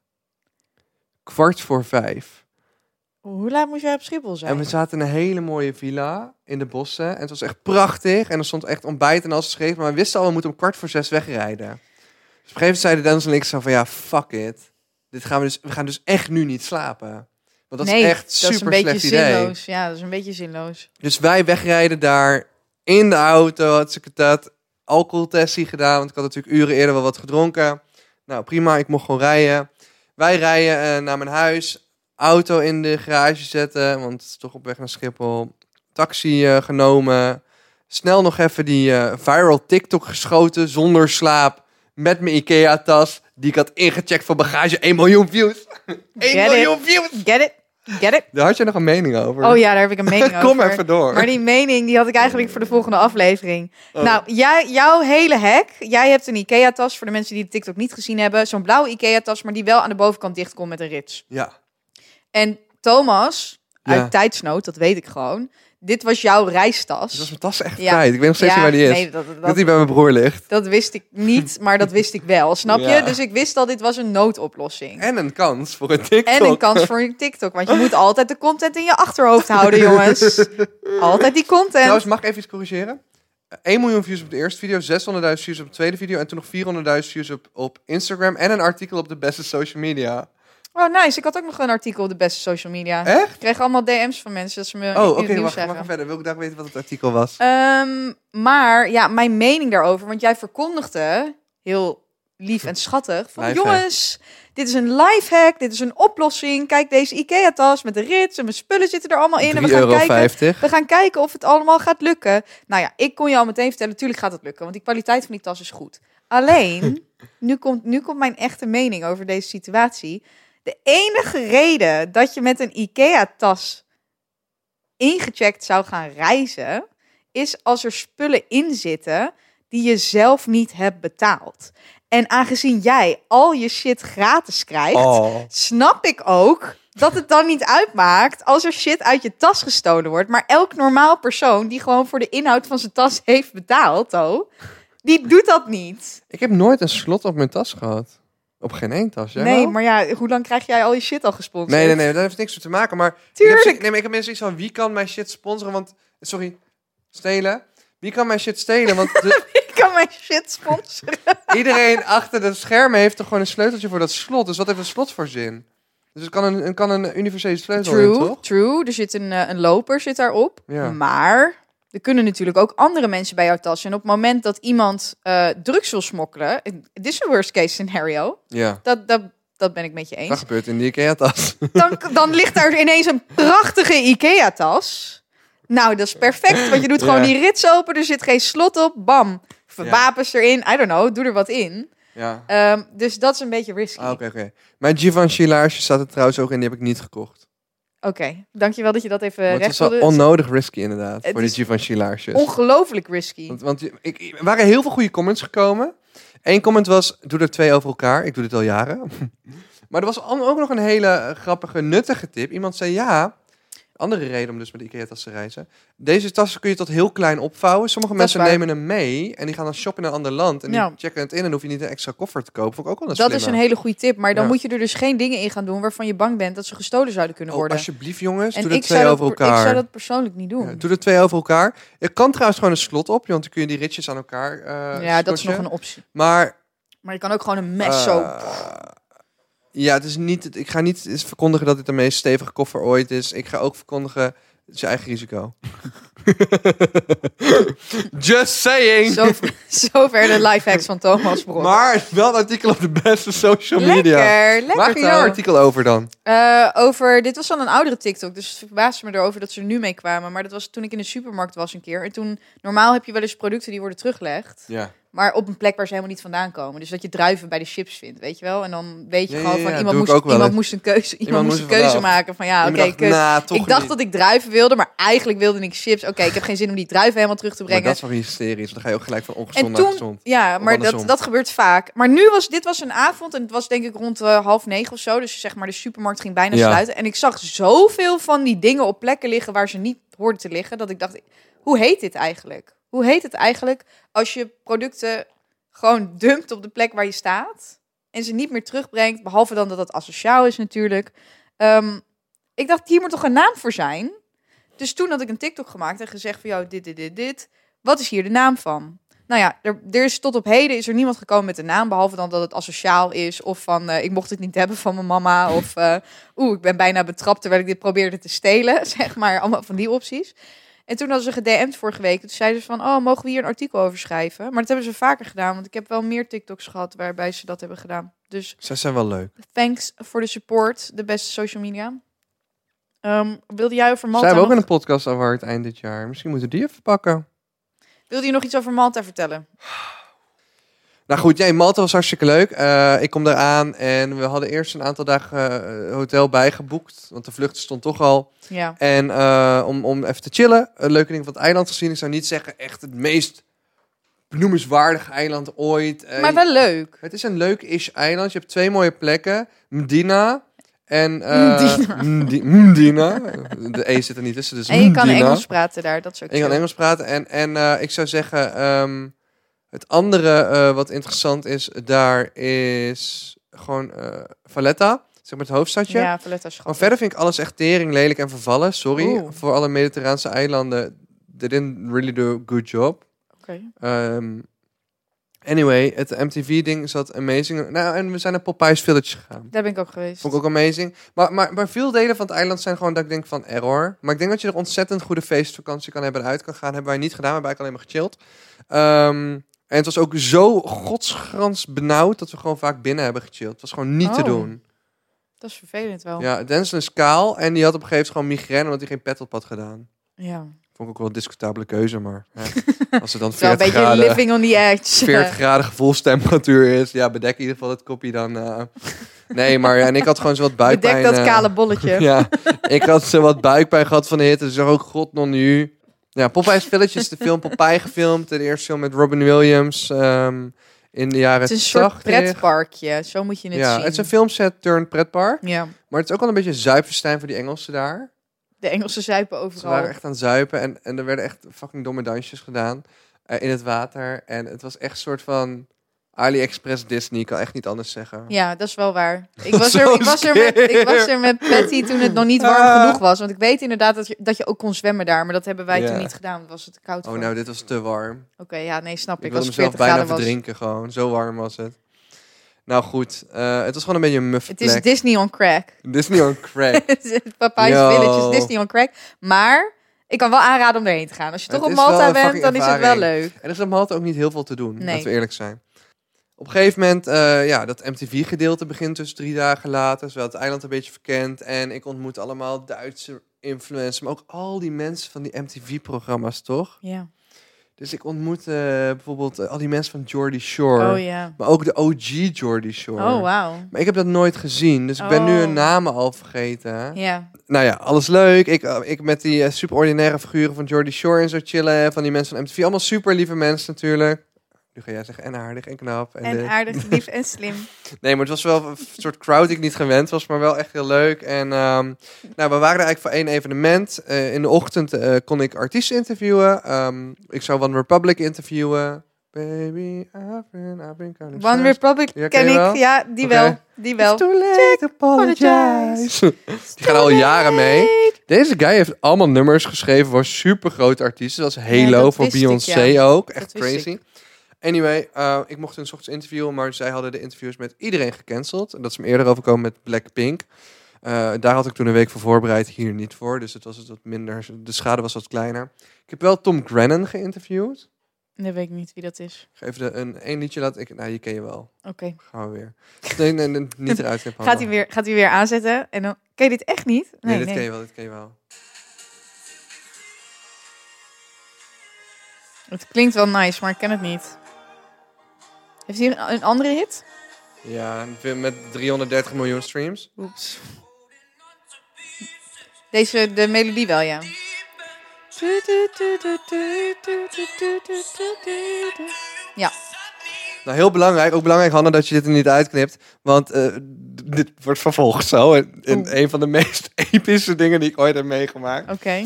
4:15. Hoe laat moest jij op Schiphol zijn? En we zaten in een hele mooie villa in de bossen. En het was echt prachtig. En er stond echt ontbijt en alles geschreven. Maar we wisten al, we moeten om 5:45 wegrijden. Dus op een gegeven moment zeiden Dennis en ik zo van... Ja, fuck it. We gaan dus echt nu niet slapen. Want dat is echt super slecht idee. Zinloos. Ja, dat is een beetje zinloos. Dus wij wegrijden daar in de auto. Had ik dat alcoholtestie gedaan. Want ik had natuurlijk uren eerder wel wat gedronken. Nou, prima. Ik mocht gewoon rijden. Wij rijden naar mijn huis. Auto in de garage zetten. Want het is toch op weg naar Schiphol. Taxi genomen. Snel nog even die viral TikTok geschoten. Zonder slaap. Met mijn Ikea-tas. Die ik had ingecheckt voor bagage. 1 miljoen views. 1 miljoen views. Get it? Daar had je nog een mening over. Oh ja, daar heb ik een mening over. Kom even door. Maar die mening die had ik eigenlijk voor de volgende aflevering. Oh. Nou, jouw hele hack. Jij hebt een Ikea-tas, voor de mensen die de TikTok niet gezien hebben. Zo'n blauwe Ikea-tas, maar die wel aan de bovenkant dicht komt met een rits. Ja. En Thomas, Ja. uit tijdsnood, dat weet ik gewoon. Dit was jouw reistas. Dus was mijn tas echt Ja. kwijt. Ik weet nog steeds niet waar die is. Nee, Dat die bij mijn broer ligt. dat wist ik niet, maar dat wist ik wel. Snap je? Ja. Dus ik wist al, dit was een noodoplossing. En een kans voor een TikTok. En een kans voor een TikTok. Want je moet altijd de content in je achterhoofd houden, jongens. Altijd die content. Trouwens, mag ik even iets corrigeren? 1 miljoen views op de eerste video, 600.000 views op de tweede video en toen nog 400.000 views op Instagram en een artikel op de beste social media. Oh, nice. Ik had ook nog een artikel op de beste social media. Echt? Ik kreeg allemaal DM's van mensen dat ze me Oh, in oké, het nieuws wacht, we zeggen. gaan verder. Wil ik daar weten wat het artikel was? Maar ja, mijn mening daarover, want jij verkondigde heel lief en schattig van Lifehack. jongens, dit is een lifehack, dit is een oplossing. Kijk deze Ikea-tas met de rits en mijn spullen zitten er allemaal in. En we gaan kijken. We gaan kijken of het allemaal gaat lukken. Nou ja, ik kon je al meteen vertellen, natuurlijk gaat het lukken, want die kwaliteit van die tas is goed. Alleen, nu komt mijn echte mening over deze situatie. De enige reden dat je met een Ikea-tas ingecheckt zou gaan reizen, is als er spullen in zitten die je zelf niet hebt betaald. En aangezien jij al je shit gratis krijgt, snap ik ook dat het dan niet uitmaakt als er shit uit je tas gestolen wordt. Maar elk normaal persoon die gewoon voor de inhoud van zijn tas heeft betaald, die doet dat niet. Ik heb nooit een slot op mijn tas gehad. Op geen één tas, jij Nee, wel? maar ja, hoe lang krijg jij al je shit al gesponsord? Nee, daar heeft niks mee te maken. Maar Tuurlijk. ik heb mensen iets van, wie kan mijn shit sponsoren? Want, stelen? Wie kan mijn shit stelen? Want Ik kan mijn shit sponsoren. iedereen achter de schermen heeft toch gewoon een sleuteltje voor dat slot. Dus wat heeft een slot voor zin? Dus het kan een universele sleutel in, toch? True. Er zit een loper zit daarop. Ja. Maar er kunnen natuurlijk ook andere mensen bij jouw tas. En op het moment dat iemand drugs wil smokkelen, dit is een worst case scenario. Ja, Dat ben ik met je dat eens. gebeurt in die Ikea-tas. Dan ligt daar ineens een prachtige Ikea-tas. Nou, dat is perfect. Want je doet gewoon die rits open. Er zit geen slot op. Bam. Wapens erin. I don't know. Doe er wat in. Ja. Dus dat is een beetje risky. Oké. Mijn Givenchy laarsje staat er trouwens ook in. Die heb ik niet gekocht. Oké. Dankjewel dat je dat even Maar recht het was wilde. wel onnodig risky inderdaad. Het Voor die is Givenchy laarsjes. Ongelooflijk risky. Want er waren heel veel goede comments gekomen. Eén comment was, doe er 2 over elkaar. Ik doe dit al jaren. Maar er was ook nog een hele grappige, nuttige tip. Iemand zei, andere reden om dus met IKEA-tas te reizen. Deze tassen kun je tot heel klein opvouwen. Sommige mensen nemen hem mee en die gaan dan shoppen in een ander land. En die checken het in en dan hoef je niet een extra koffer te kopen. Vond ik ook wel een dat slimme. is een hele goede tip. Maar dan moet je er dus geen dingen in gaan doen waarvan je bang bent dat ze gestolen zouden kunnen worden. Alsjeblieft jongens, en doe er 2 over elkaar. Ik zou dat persoonlijk niet doen. Ja, doe er 2 over elkaar. Je kan trouwens gewoon een slot op, want dan kun je die ritjes aan elkaar dat is nog een optie. Maar je kan ook gewoon een mes zo... Ja, het is niet. Ik ga niet eens verkondigen dat dit de meest stevige koffer ooit is. Ik ga ook verkondigen, het is je eigen risico. Just saying. Zover de lifehacks van Thomas Brok. Maar wel een artikel op de beste social media. Lekker. Waar ging jouw artikel over dan? Dit was al een oudere TikTok, dus het verbaasde me erover dat ze er nu mee kwamen. Maar dat was toen ik in de supermarkt was een keer. En toen, normaal heb je wel eens producten die worden teruggelegd. Ja. Maar op een plek waar ze helemaal niet vandaan komen. Dus dat je druiven bij de chips vindt, weet je wel. En dan weet je gewoon van iemand moest een keuze maken. Van ik dacht dat ik druiven wilde, maar eigenlijk wilde ik chips. Oké, ik heb geen zin om die druiven helemaal terug te brengen. Maar dat is wel hysterisch. Dan ga je ook gelijk van ongezond naar gezond. Ja, maar dat gebeurt vaak. Maar dit was een avond en het was denk ik rond 8:30 of zo. Dus zeg maar de supermarkt ging bijna sluiten. En ik zag zoveel van die dingen op plekken liggen waar ze niet hoorden te liggen. Dat ik dacht, hoe heet dit eigenlijk? Hoe heet het eigenlijk als je producten gewoon dumpt op de plek waar je staat en ze niet meer terugbrengt, behalve dan dat het asociaal is natuurlijk. Ik dacht, hier moet toch een naam voor zijn? Dus toen had ik een TikTok gemaakt en gezegd van jou, dit. Wat is hier de naam van? Nou ja, er is tot op heden is er niemand gekomen met een naam, behalve dan dat het asociaal is of van ik mocht het niet hebben van mijn mama of ik ben bijna betrapt terwijl ik dit probeerde te stelen, zeg maar, allemaal van die opties. En toen hadden ze gedM'd vorige week. Toen zeiden ze van, mogen we hier een artikel over schrijven? Maar dat hebben ze vaker gedaan, want ik heb wel meer TikToks gehad waarbij ze dat hebben gedaan. Dus zij zijn wel leuk. Thanks voor de support, de beste social media. Wilde jij over Malta? Zij hebben ook een podcast award eind dit jaar. Misschien moeten we die even pakken. Wilde je nog iets over Malta vertellen? Nou goed, Malta was hartstikke leuk. Ik kom daar aan en we hadden eerst een aantal dagen hotel bijgeboekt. Want de vlucht stond toch al. Ja. En om even te chillen. Leuke dingen van het eiland gezien. Ik zou niet zeggen echt het meest benoemenswaardige eiland ooit. Maar wel leuk. Het is een leuk-ish eiland. Je hebt 2 mooie plekken. Medina en... Medina. De E zit er niet tussen. Dus en je kan Engels praten daar. Dat is ook en je kan Engels praten. En ik zou zeggen... het andere wat interessant is, daar is gewoon Valletta, zeg maar het hoofdstadje. Ja, Valletta is gewoon verder vind ik alles echt tering, lelijk en vervallen. Sorry voor alle Mediterraanse eilanden. They didn't really do a good job. Okay. Anyway, het MTV-ding zat amazing. Nou, en we zijn naar Popeye's Village gegaan. Daar ben ik ook geweest. Vond ik ook amazing. Maar veel delen van het eiland zijn gewoon dat ik denk van error. Maar ik denk dat je er ontzettend goede feestvakantie kan hebben en uit kan gaan. Hebben wij niet gedaan, we hebben eigenlijk alleen maar gechilled. En het was ook zo godsgrans benauwd dat we gewoon vaak binnen hebben gechilled. Het was gewoon niet te doen. Dat is vervelend wel. Ja, Denzel is kaal en die had op een gegeven moment gewoon migraine omdat hij geen pet op had gedaan. Ja. Vond ik ook wel een discutabele keuze, maar als het dan 40 graden... een beetje living on the edge. 40 graden gevoelstemperatuur is, bedek in ieder geval het kopje dan... Nee, maar en ik had gewoon zo wat buikpijn. Bedek dat kale bolletje. Ja, ik had zo wat buikpijn gehad van de hitte. Dus ook god non nu. Ja, Popeye's Village is de film Popeye gefilmd. De eerste film met Robin Williams in de jaren 80. Het is een soort pretparkje, zo moet je het zien. Ja, het is een filmset turned pretpark. Ja. Maar het is ook wel een beetje zuipfestijn voor die Engelsen daar. De Engelsen zuipen overal. Ze waren echt aan het zuipen en er werden echt fucking domme dansjes gedaan in het water. En het was echt een soort van AliExpress Disney, ik kan echt niet anders zeggen. Ja, dat is wel waar. Ik was er met Patty toen het nog niet warm genoeg was. Want ik weet inderdaad dat je ook kon zwemmen daar. Maar dat hebben wij toen niet gedaan. Was het te koud voor. Nou, dit was te warm. Oké, ja, nee, snap ik. Ik wilde mezelf bijna verdrinken gewoon. Zo warm was het. Nou goed, het was gewoon een beetje een muffe plek. Het is Disney on crack. Disney on crack. Popeye's Village is Disney on crack. Maar ik kan wel aanraden om erheen te gaan. Als je toch op Malta bent, dan is het wel leuk. En er is op Malta ook niet heel veel te doen, nee. laten we eerlijk zijn. Op een gegeven moment, dat MTV-gedeelte begint dus 3 dagen later. Zowel het eiland een beetje verkend. En ik ontmoet allemaal Duitse influencers, maar ook al die mensen van die MTV-programma's, toch? Ja. Dus ik ontmoette bijvoorbeeld al die mensen van Geordie Shore. Oh ja. Maar ook de OG Geordie Shore. Oh, wauw. Maar ik heb dat nooit gezien, dus ik ben nu hun namen al vergeten. Ja. Nou ja, alles leuk. Ik met die super ordinaire figuren van Geordie Shore en zo chillen. Van die mensen van MTV. Allemaal super lieve mensen natuurlijk. Nu ga jij zeggen, en aardig en knap. En aardig, lief en slim. Nee, maar het was wel een soort crowd die ik niet gewend was, maar wel echt heel leuk. En nou, we waren er eigenlijk voor 1 evenement. In de ochtend kon ik artiesten interviewen. Ik zou One Republic interviewen. Baby, I've been kind of One Republic Ja, ken je wel? ik. Ja, die Oké. wel. Die wel. It's too late to apologize. Die gaan al jaren mee. Deze guy heeft allemaal nummers geschreven voor super grote artiesten. Dat is Halo dat voor wist ik, Beyoncé ja. ook. Dat Echt wist crazy. Anyway, ik mocht hun 's ochtends interviewen, maar zij hadden de interviews met iedereen gecanceld. En dat is me eerder overkomen met Blackpink. Daar had ik toen een week voor voorbereid, hier niet voor. Dus het was wat minder, de schade was wat kleiner. Ik heb wel Tom Grennan geïnterviewd. Nee, weet ik niet wie dat is. Ik ga even een liedje laten. Nou, je ken je wel. Oké. Gaan we weer. Nee, niet eruit knippen. Gaat hij weer aanzetten? En dan ken je dit echt niet? Nee, dit ken je wel, dit ken je wel. Het klinkt wel nice, maar ik ken het niet. Heeft hij een andere hit? Ja, met 330 miljoen streams. Oeps. De melodie wel, ja. Ja. Nou, heel belangrijk. Ook belangrijk, Hanna, dat je dit er niet uitknipt. Want dit wordt vervolgd zo. En een van de meest epische dingen die ik ooit heb meegemaakt. Oké.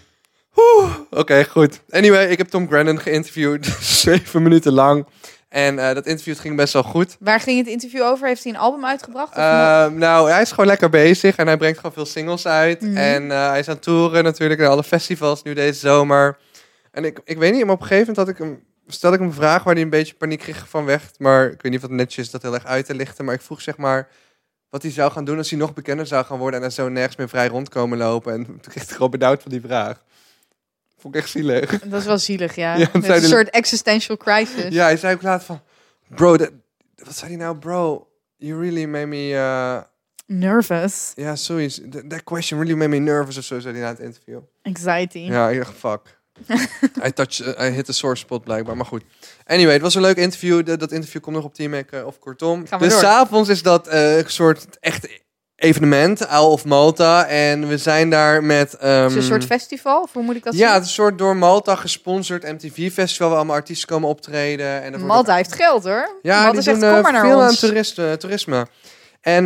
Oké, goed. Anyway, ik heb Tom Grennan geïnterviewd. 7 minuten lang. En dat interview ging best wel goed. Waar ging het interview over? Heeft hij een album uitgebracht? Of Nou, hij is gewoon lekker bezig. En hij brengt gewoon veel singles uit. Mhm. En hij is aan het toeren natuurlijk. Naar alle festivals nu deze zomer. En ik weet niet, maar op een gegeven moment stelde ik hem een vraag waar hij een beetje paniek kreeg van weg. Maar ik weet niet wat netjes is dat heel erg uit te lichten. Maar ik vroeg zeg maar wat hij zou gaan doen als hij nog bekender zou gaan worden. En dan zo nergens meer vrij rondkomen lopen. En toen kreeg ik gewoon benauwd van die vraag. Vond ik echt zielig. Dat is wel zielig, ja. Ja, Dat is een soort existential crisis. Ja, hij zei ook later van... Bro, wat zei hij nou? Bro, you really made me... Nervous. Ja, zoiets. That question really made me nervous of zo, zei hij na het interview. Anxiety. Ja, ik dacht, fuck. Hij hit de sore spot blijkbaar, maar goed. Anyway, het was een leuk interview. Dat interview komt nog op Teamac of kortom. Gaan we Dus door. 's avonds is dat een soort echt evenement, Isle of Malta. En we zijn daar met... Is het een soort festival? Of hoe moet ik dat ja, zien? het is een soort door Malta gesponsord MTV-festival waar allemaal artiesten komen optreden. En dat wordt Malta heeft geld, hoor. Ja, Malta die zegt, doen kom maar naar veel ons. aan toerisme. En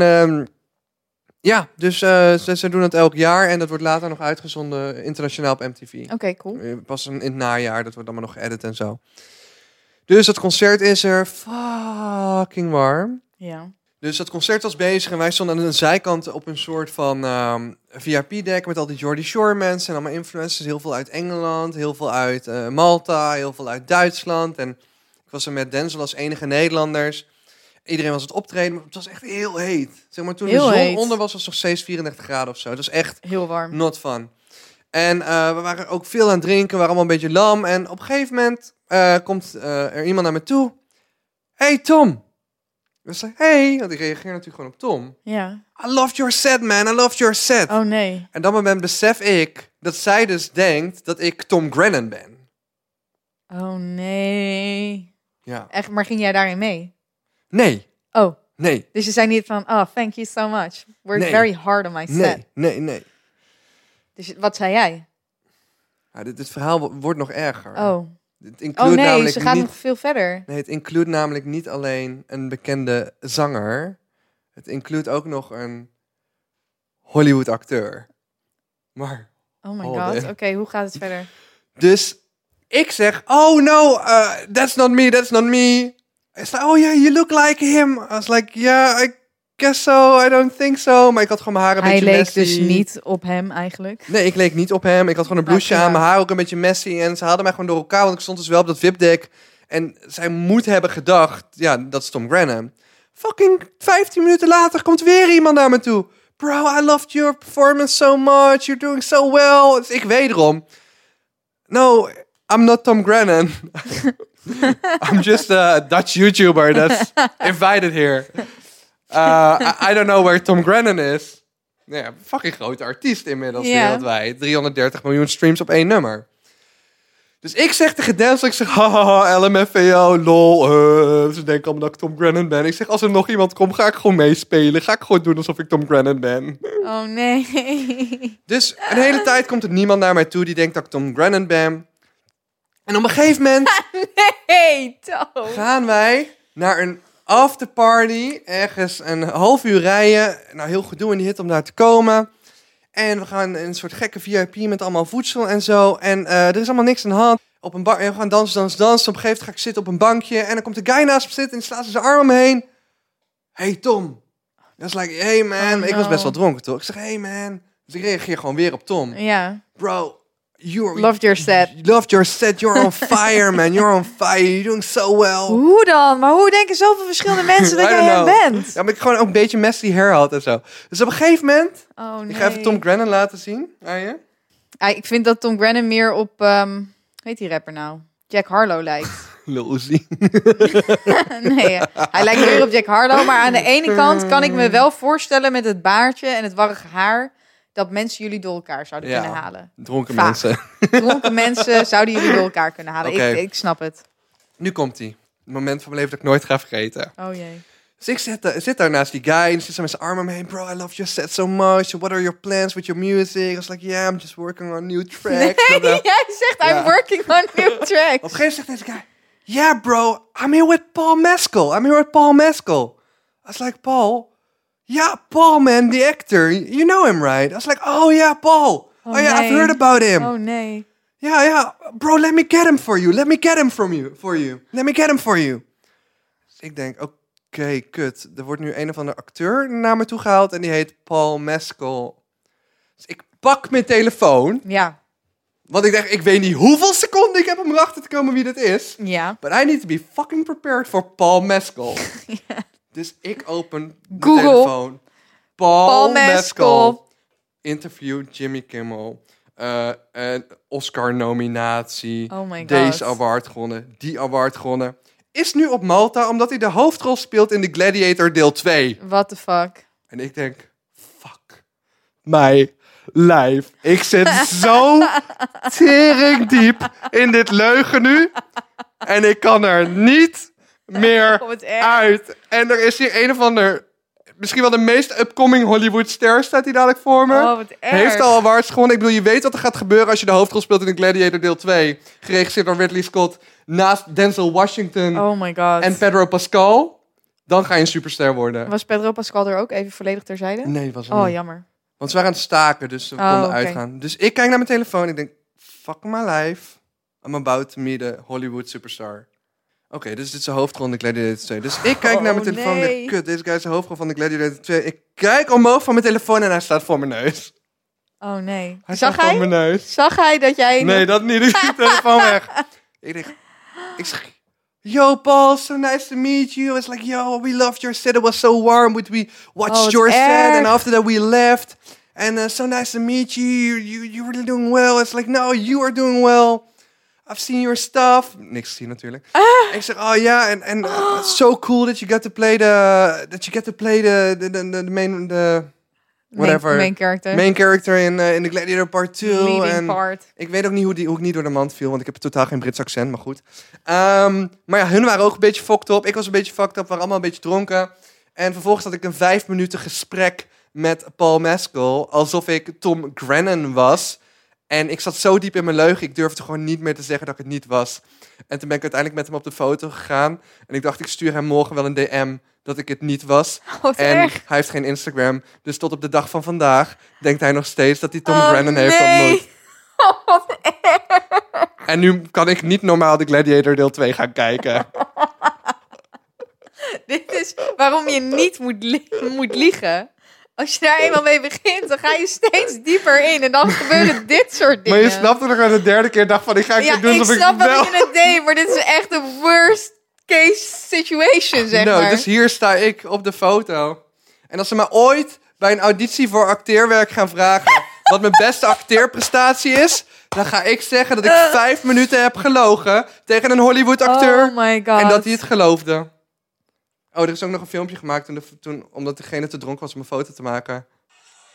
ja, dus ze doen het elk jaar en dat wordt later nog uitgezonden internationaal op MTV. Oké, cool. Pas in het najaar, dat wordt allemaal nog geëdit en zo. Dus dat concert is er fucking warm. Ja. Dus dat concert was bezig en wij stonden aan de zijkant op een soort van VIP-deck met al die Geordie Shore mensen en allemaal influencers. Heel veel uit Engeland, heel veel uit Malta, heel veel uit Duitsland. En ik was er met Denzel als enige Nederlanders. Iedereen was het optreden, maar het was echt heel heet. Zeg maar, toen Heel de zon heet. onder was het nog steeds 34 graden of zo. Het was echt Heel warm. not fun. En we waren ook veel aan het drinken, we waren allemaal een beetje lam. En op een gegeven moment komt er iemand naar me toe. Hey Tom. Ik zei, hey, want ik reageer natuurlijk gewoon op Tom. Ja. I loved your set, man. I loved your set. Oh nee. En dat moment besef ik dat zij dus denkt dat ik Tom Grennan ben. Oh nee. Ja. Echt, maar ging jij daarin mee? Nee, Oh, nee, dus je zei niet van, oh, thank you so much. Worked Nee. very hard on my set. nee. Dus wat zei jij? Ja, dit verhaal wordt nog erger. Oh. Het include Nee, namelijk ze gaat niet... nog veel verder. Nee, het include namelijk niet alleen een bekende zanger. Het include ook nog een Hollywood acteur. Maar, Oh my Hold god. it. Oké, hoe gaat het verder? dus ik zeg, oh no, that's not me, that's not me. Hij zei, oh yeah, you look like him. I was like, yeah, I guess so, I don't think so. Maar ik had gewoon mijn haar een Hij beetje leek messy. dus niet op hem eigenlijk. Nee, ik leek niet op hem. Ik had gewoon een blouseje Ja. aan, mijn haar ook een beetje messy. En ze hadden mij gewoon door elkaar, want ik stond dus wel op dat VIP-deck. En zij moet hebben gedacht, ja, dat is Tom Grennan. Fucking 15 minuten later komt weer iemand naar me toe. Bro, I loved your performance so much. You're doing so well. Dus ik wederom. No, I'm not Tom Grennan. I'm just a Dutch YouTuber that's invited here. I don't know where Tom Grennan is. Nou ja, fucking grote artiest inmiddels Ja. wereldwijd. 330 miljoen streams op 1 nummer. Dus ik zeg tegen Denzel, ik zeg, haha, LMFAO, lol. Ze denken allemaal dat ik Tom Grennan ben. Ik zeg, als er nog iemand komt, ga ik gewoon meespelen. Ga ik gewoon doen alsof ik Tom Grennan ben. Oh nee. Dus een hele tijd komt er niemand naar mij toe die denkt dat ik Tom Grennan ben. En op een gegeven moment Hey, Tom. gaan wij naar een afterparty. Ergens een half uur rijden. Nou, heel gedoe in die hit om daar te komen. En we gaan in een soort gekke VIP met allemaal voedsel en zo. En er is allemaal niks aan de hand. Op een bar, we gaan dansen. Op een gegeven moment ga ik zitten op een bankje. En dan komt een guy naast me zitten en slaat zijn arm om me heen. Hey Tom. Dat is like, hey man. Oh, no. Ik was best wel dronken toch? Ik zeg, hey man. Dus ik reageer gewoon weer op Tom. Ja. Bro, Loved your set. Loved your set. You're on fire, man. You're on fire. You're doing so well. Hoe dan? Maar hoe denken zoveel verschillende mensen dat I jij don't hem know. bent? Ja, maar ik gewoon ook een beetje messy hair had en zo. Dus op een gegeven moment... Oh nee. Ik ga even Tom Grennan laten zien aan je. Ik vind dat Tom Grennan meer op... weet die rapper nou? Jack Harlow lijkt. Lil Uzi. Nee, hij lijkt meer op Jack Harlow. Maar aan de ene kant kan ik me wel voorstellen met het baardje en het warrige haar... dat mensen jullie door elkaar zouden Ja. kunnen halen. Dronken Vaak. mensen. Dronken mensen zouden jullie door elkaar kunnen halen. Oké. Ik snap het. Nu komt hij. Het moment van mijn leven dat ik nooit ga vergeten. Oh jee. Dus ik zit daar naast die guy en zit zo met zijn armen om me heen. Bro, I love your set so much. What are your plans with your music? I was like, yeah, I'm just working on new tracks. Nee, jij zegt Ja. I'm working on new Op een tracks. gegeven moment zegt deze guy, yeah bro, I'm here with Paul Mescal. I'm here with Paul Mescal. I was like, Paul? Yeah, Paul man, the actor. You know him, right? I was like, oh yeah, Paul. Oh yeah, nee. I've heard about him. Oh nee. Yeah, bro, let me get him for you. Let me get him for you. Let me get him for you. Dus ik denk, oké, kut. Er wordt nu een of andere acteur naar me toe gehaald en die heet Paul Mescal. Dus ik pak mijn telefoon, Ja. want ik denk, ik weet niet hoeveel seconden ik heb om erachter te komen wie dit is. Ja. But I need to be fucking prepared for Paul Mescal. Dus ik open mijn Google. telefoon. Paul Mescal. Mescal. Interview Jimmy Kimmel. Een Oscar-nominatie. Oh my god. Deze award gewonnen. Die award gewonnen. Is nu op Malta omdat hij de hoofdrol speelt in The Gladiator deel 2. What the fuck? En ik denk, fuck my life. Ik zit zo tering diep in dit leugen nu. En ik kan er niet meer Oh, wat erg. uit. En er is hier een of ander... Misschien wel de meest upcoming Hollywood ster staat hij dadelijk voor me. Oh, wat erg. Heeft al awards gewonnen. Ik bedoel, je weet wat er gaat gebeuren als je de hoofdrol speelt in The Gladiator deel 2. Geregisseerd door Ridley Scott. Naast Denzel Washington Oh my god. en Pedro Pascal. Dan ga je een superster worden. Was Pedro Pascal er ook even volledig terzijde? Nee, was er Oh, niet. jammer. Want ze waren aan het staken, dus ze Oh, konden oké. uitgaan. Dus ik kijk naar mijn telefoon. Ik denk, fuck my life. I'm about to meet a Hollywood superstar. Oké, dus dit is de hoofdrol in de Gladiator 2. Dus ik kijk naar mijn telefoon en nee. denk, kut, deze guy is de hoofdrol van de Gladiator 2. Ik kijk omhoog van mijn telefoon en hij staat voor mijn neus. Oh nee. Hij Zag staat voor mijn hij? neus. Zag hij dat jij... Nee, dat niet. Ik zet de telefoon weg. Ik zeg, yo Paul, so nice to meet you. It's like, yo, we loved your set. It was so warm. We watched wat your set erg. and after that we left. And so nice to meet you. You're really doing well. It's like, no, you are doing well. I've seen your stuff. Niks gezien natuurlijk. En ik zeg, oh ja, and it's so cool that you get to play the main, whatever. Main character. Main character in The Gladiator Part 2. Leading en part. ik weet ook niet hoe ik niet door de mand viel, want ik heb totaal geen Brits accent, maar goed. Maar ja, hun waren ook een beetje fucked up. Ik was een beetje fucked up, we waren allemaal een beetje dronken. En vervolgens had ik een 5 minuten gesprek met Paul Mescal, alsof ik Tom Grennan was. En ik zat zo diep in mijn leugen, ik durfde gewoon niet meer te zeggen dat ik het niet was. En toen ben ik uiteindelijk met hem op de foto gegaan. En ik dacht, ik stuur hem morgen wel een DM dat ik het niet was. Wat En erg. hij heeft geen Instagram. Dus tot op de dag van vandaag denkt hij nog steeds dat hij Tom Oh, Grennan heeft nee. ontmoet. Oh, wat erg. En nu kan ik niet normaal de Gladiator deel 2 gaan kijken. Dit is waarom je niet moet liegen. Als je daar eenmaal mee begint, dan ga je steeds dieper in. En dan gebeuren dit soort dingen. Maar je snapt toch aan de derde keer dacht van, ik ga een Ja, keer doen ik alsof snap wel... dat je het deed, maar dit is echt de worst case situation, zeg Nou, maar. dus hier sta ik op de foto. En als ze me ooit bij een auditie voor acteerwerk gaan vragen wat mijn beste acteerprestatie is, dan ga ik zeggen dat ik 5 minuten heb gelogen tegen een Hollywood acteur. Oh my god. En dat hij het geloofde. Oh, er is ook nog een filmpje gemaakt omdat degene te dronken was om een foto te maken.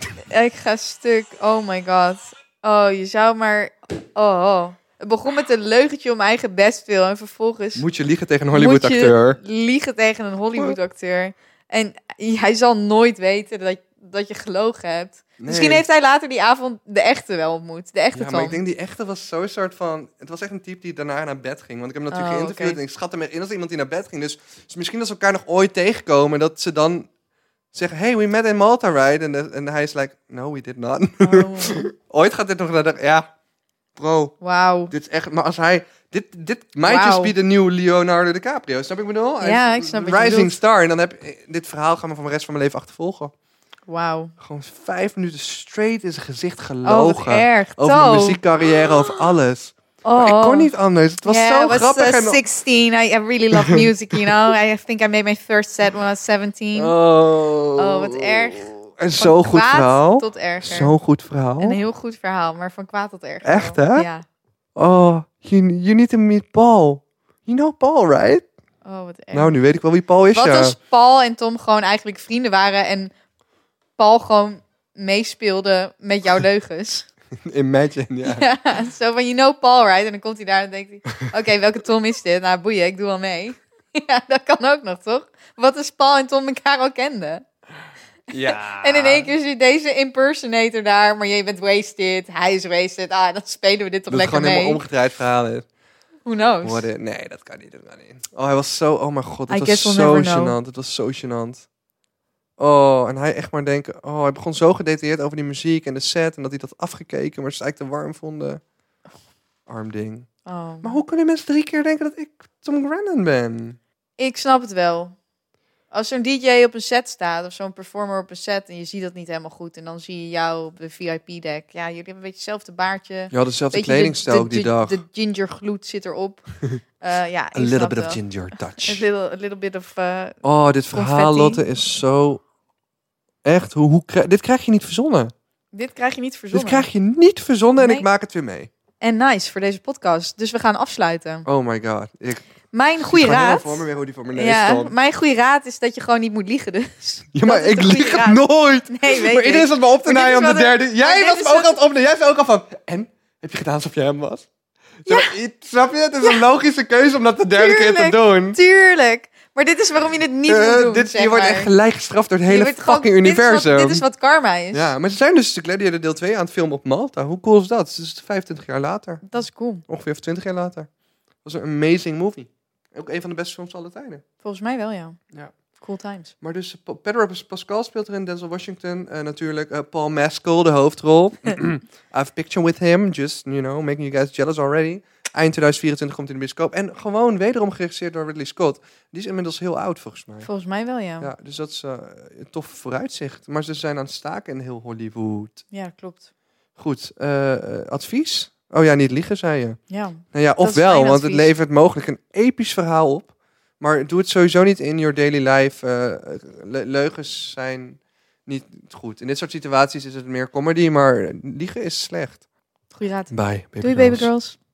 Ik ga stuk. Oh my god. Oh, je zou maar... Oh. Het begon met een leugentje om eigen bestwil. En vervolgens... Moet je liegen tegen een Hollywood-acteur? Moet je liegen tegen een Hollywood-acteur. En hij zal nooit weten dat je gelogen hebt. Nee. Misschien heeft hij later die avond de echte wel ontmoet. De echte Ja, Tom. maar ik denk die echte was zo'n soort van... Het was echt een type die daarna naar bed ging. Want ik heb hem natuurlijk geïnterviewd oké. en ik schat hem echt in als iemand die naar bed ging. Dus misschien als ze elkaar nog ooit tegenkomen, dat ze dan zeggen... Hey, we met in Malta, right? En hij is like, no, we did not. Oh. Ooit gaat dit nog naar de... Ja, bro, Wauw. dit is echt... Maar als hij... Dit might just be de nieuwe Leonardo DiCaprio. Snap ik bedoel? Hij Ja, is ik snap wat je Rising bedoelt. star. En dan heb dit verhaal gaan we van de rest van mijn leven achtervolgen. Wauw. Gewoon 5 minuten straight in zijn gezicht Oh, gelogen. wat erg. Over mijn Toh. muziekcarrière, over alles. Oh. Maar ik kon niet anders. Het was zo grappig. I En... was 16. I really love music, you know. I think I made my first set when I was 17. Oh, wat erg. En Van zo'n goed kwaad verhaal. tot erger. Zo'n goed verhaal. Een heel goed verhaal, maar van kwaad tot erger. Echt, wel. hè? Ja. Oh, you need to meet Paul. You know Paul, right? Oh, wat erg. Nou, nu weet ik wel wie Paul is, Wat ja. als Paul en Tom gewoon eigenlijk vrienden waren en Paul gewoon meespeelde met jouw leugens? Imagine, ja. Ja, zo van, you know Paul, right? En dan komt hij daar en denkt hij, oké, welke Tom is dit? Nou, boeien, ik doe wel mee. Ja, dat kan ook nog, toch? Wat als Paul en Tom elkaar al kenden? Ja. En in één keer zit deze impersonator daar, maar je bent wasted, hij is wasted. Ah, dan spelen we dit toch Dat het lekker gewoon helemaal mee. omgedraaid verhaal is. Who knows? Nee, dat kan niet. Dat kan niet. Oh, hij was zo... Oh mijn god, I het was guess we'll zo never know. gênant. Het was zo gênant. Oh, en hij echt maar denken... Oh, hij begon zo gedetailleerd over die muziek en de set. En dat hij dat afgekeken, maar ze het eigenlijk te warm vonden. Arm ding. Oh. Maar hoe kunnen mensen 3 keer denken dat ik Tom Grennan ben? Ik snap het wel. Als zo'n DJ op een set staat, of zo'n performer op een set, en je ziet dat niet helemaal goed, en dan zie je jou op de VIP-deck. Ja, jullie hebben een beetje hetzelfde baardje. Je had dezelfde Beetje kledingstijl ook die dag. De ginger gloed zit erop. Ja, A ik little snap bit het of wel. ginger A touch. little bit of... Oh, dit verhaal, confetti. Lotte, is zo... Echt, dit krijg je niet verzonnen. Dit krijg je niet verzonnen. Dit krijg je niet verzonnen en Nee. ik maak het weer mee. En nice voor deze podcast. Dus we gaan afsluiten. Oh my god. Mijn goede raad... voor me weer hoe die voor mijn neus Ja, stond. mijn goede raad is dat je gewoon niet moet liegen. Dus. Ja, maar Dat is ik de goede lieg het raad. nooit. Nee, weet Maar ik. iedereen zat me op te Maar dit naaien is om de wel de- derde. Jij maar was dit me is ook aan het opnemen. Jij zei ook al van... En? Heb je gedaan alsof jij hem was? Ja. Snap je? Het is een logische keuze om dat de derde keer te doen. Tuurlijk. Maar dit is waarom je het niet moet doen, zeg je wordt maar. echt gelijk gestraft door het Je hele wordt gewoon- fucking universum. Dit is wat karma is. Ja, maar ze zijn dus de Gladiator deel 2 aan het filmen op Malta. Hoe cool is dat? Het is 25 jaar later. Dat is cool. Ongeveer 20 jaar later. Dat was een amazing movie. Ook een van de beste films aller tijden. Volgens mij wel, ja. Ja. Cool times. Maar dus Pedro Pascal speelt erin, Denzel Washington. Natuurlijk Paul Mescal, de hoofdrol. I have a picture with him, just, making you guys jealous already. Eind 2024 komt hij in de bioscoop. En gewoon wederom geregisseerd door Ridley Scott. Die is inmiddels heel oud, volgens mij. Volgens mij wel, ja. Ja, dus dat is een tof vooruitzicht. Maar ze zijn aan het staken in heel Hollywood. Ja, klopt. Goed, advies? Oh ja, niet liegen, zei je. Ja. Nou ja, Dat is ofwel, mijn want het advies. levert mogelijk een episch verhaal op. Maar doe het sowieso niet in your daily life. Leugens zijn niet goed. In dit soort situaties is het meer comedy, maar liegen is slecht. Goeie raad. Bye, baby Doei, girls. baby girls.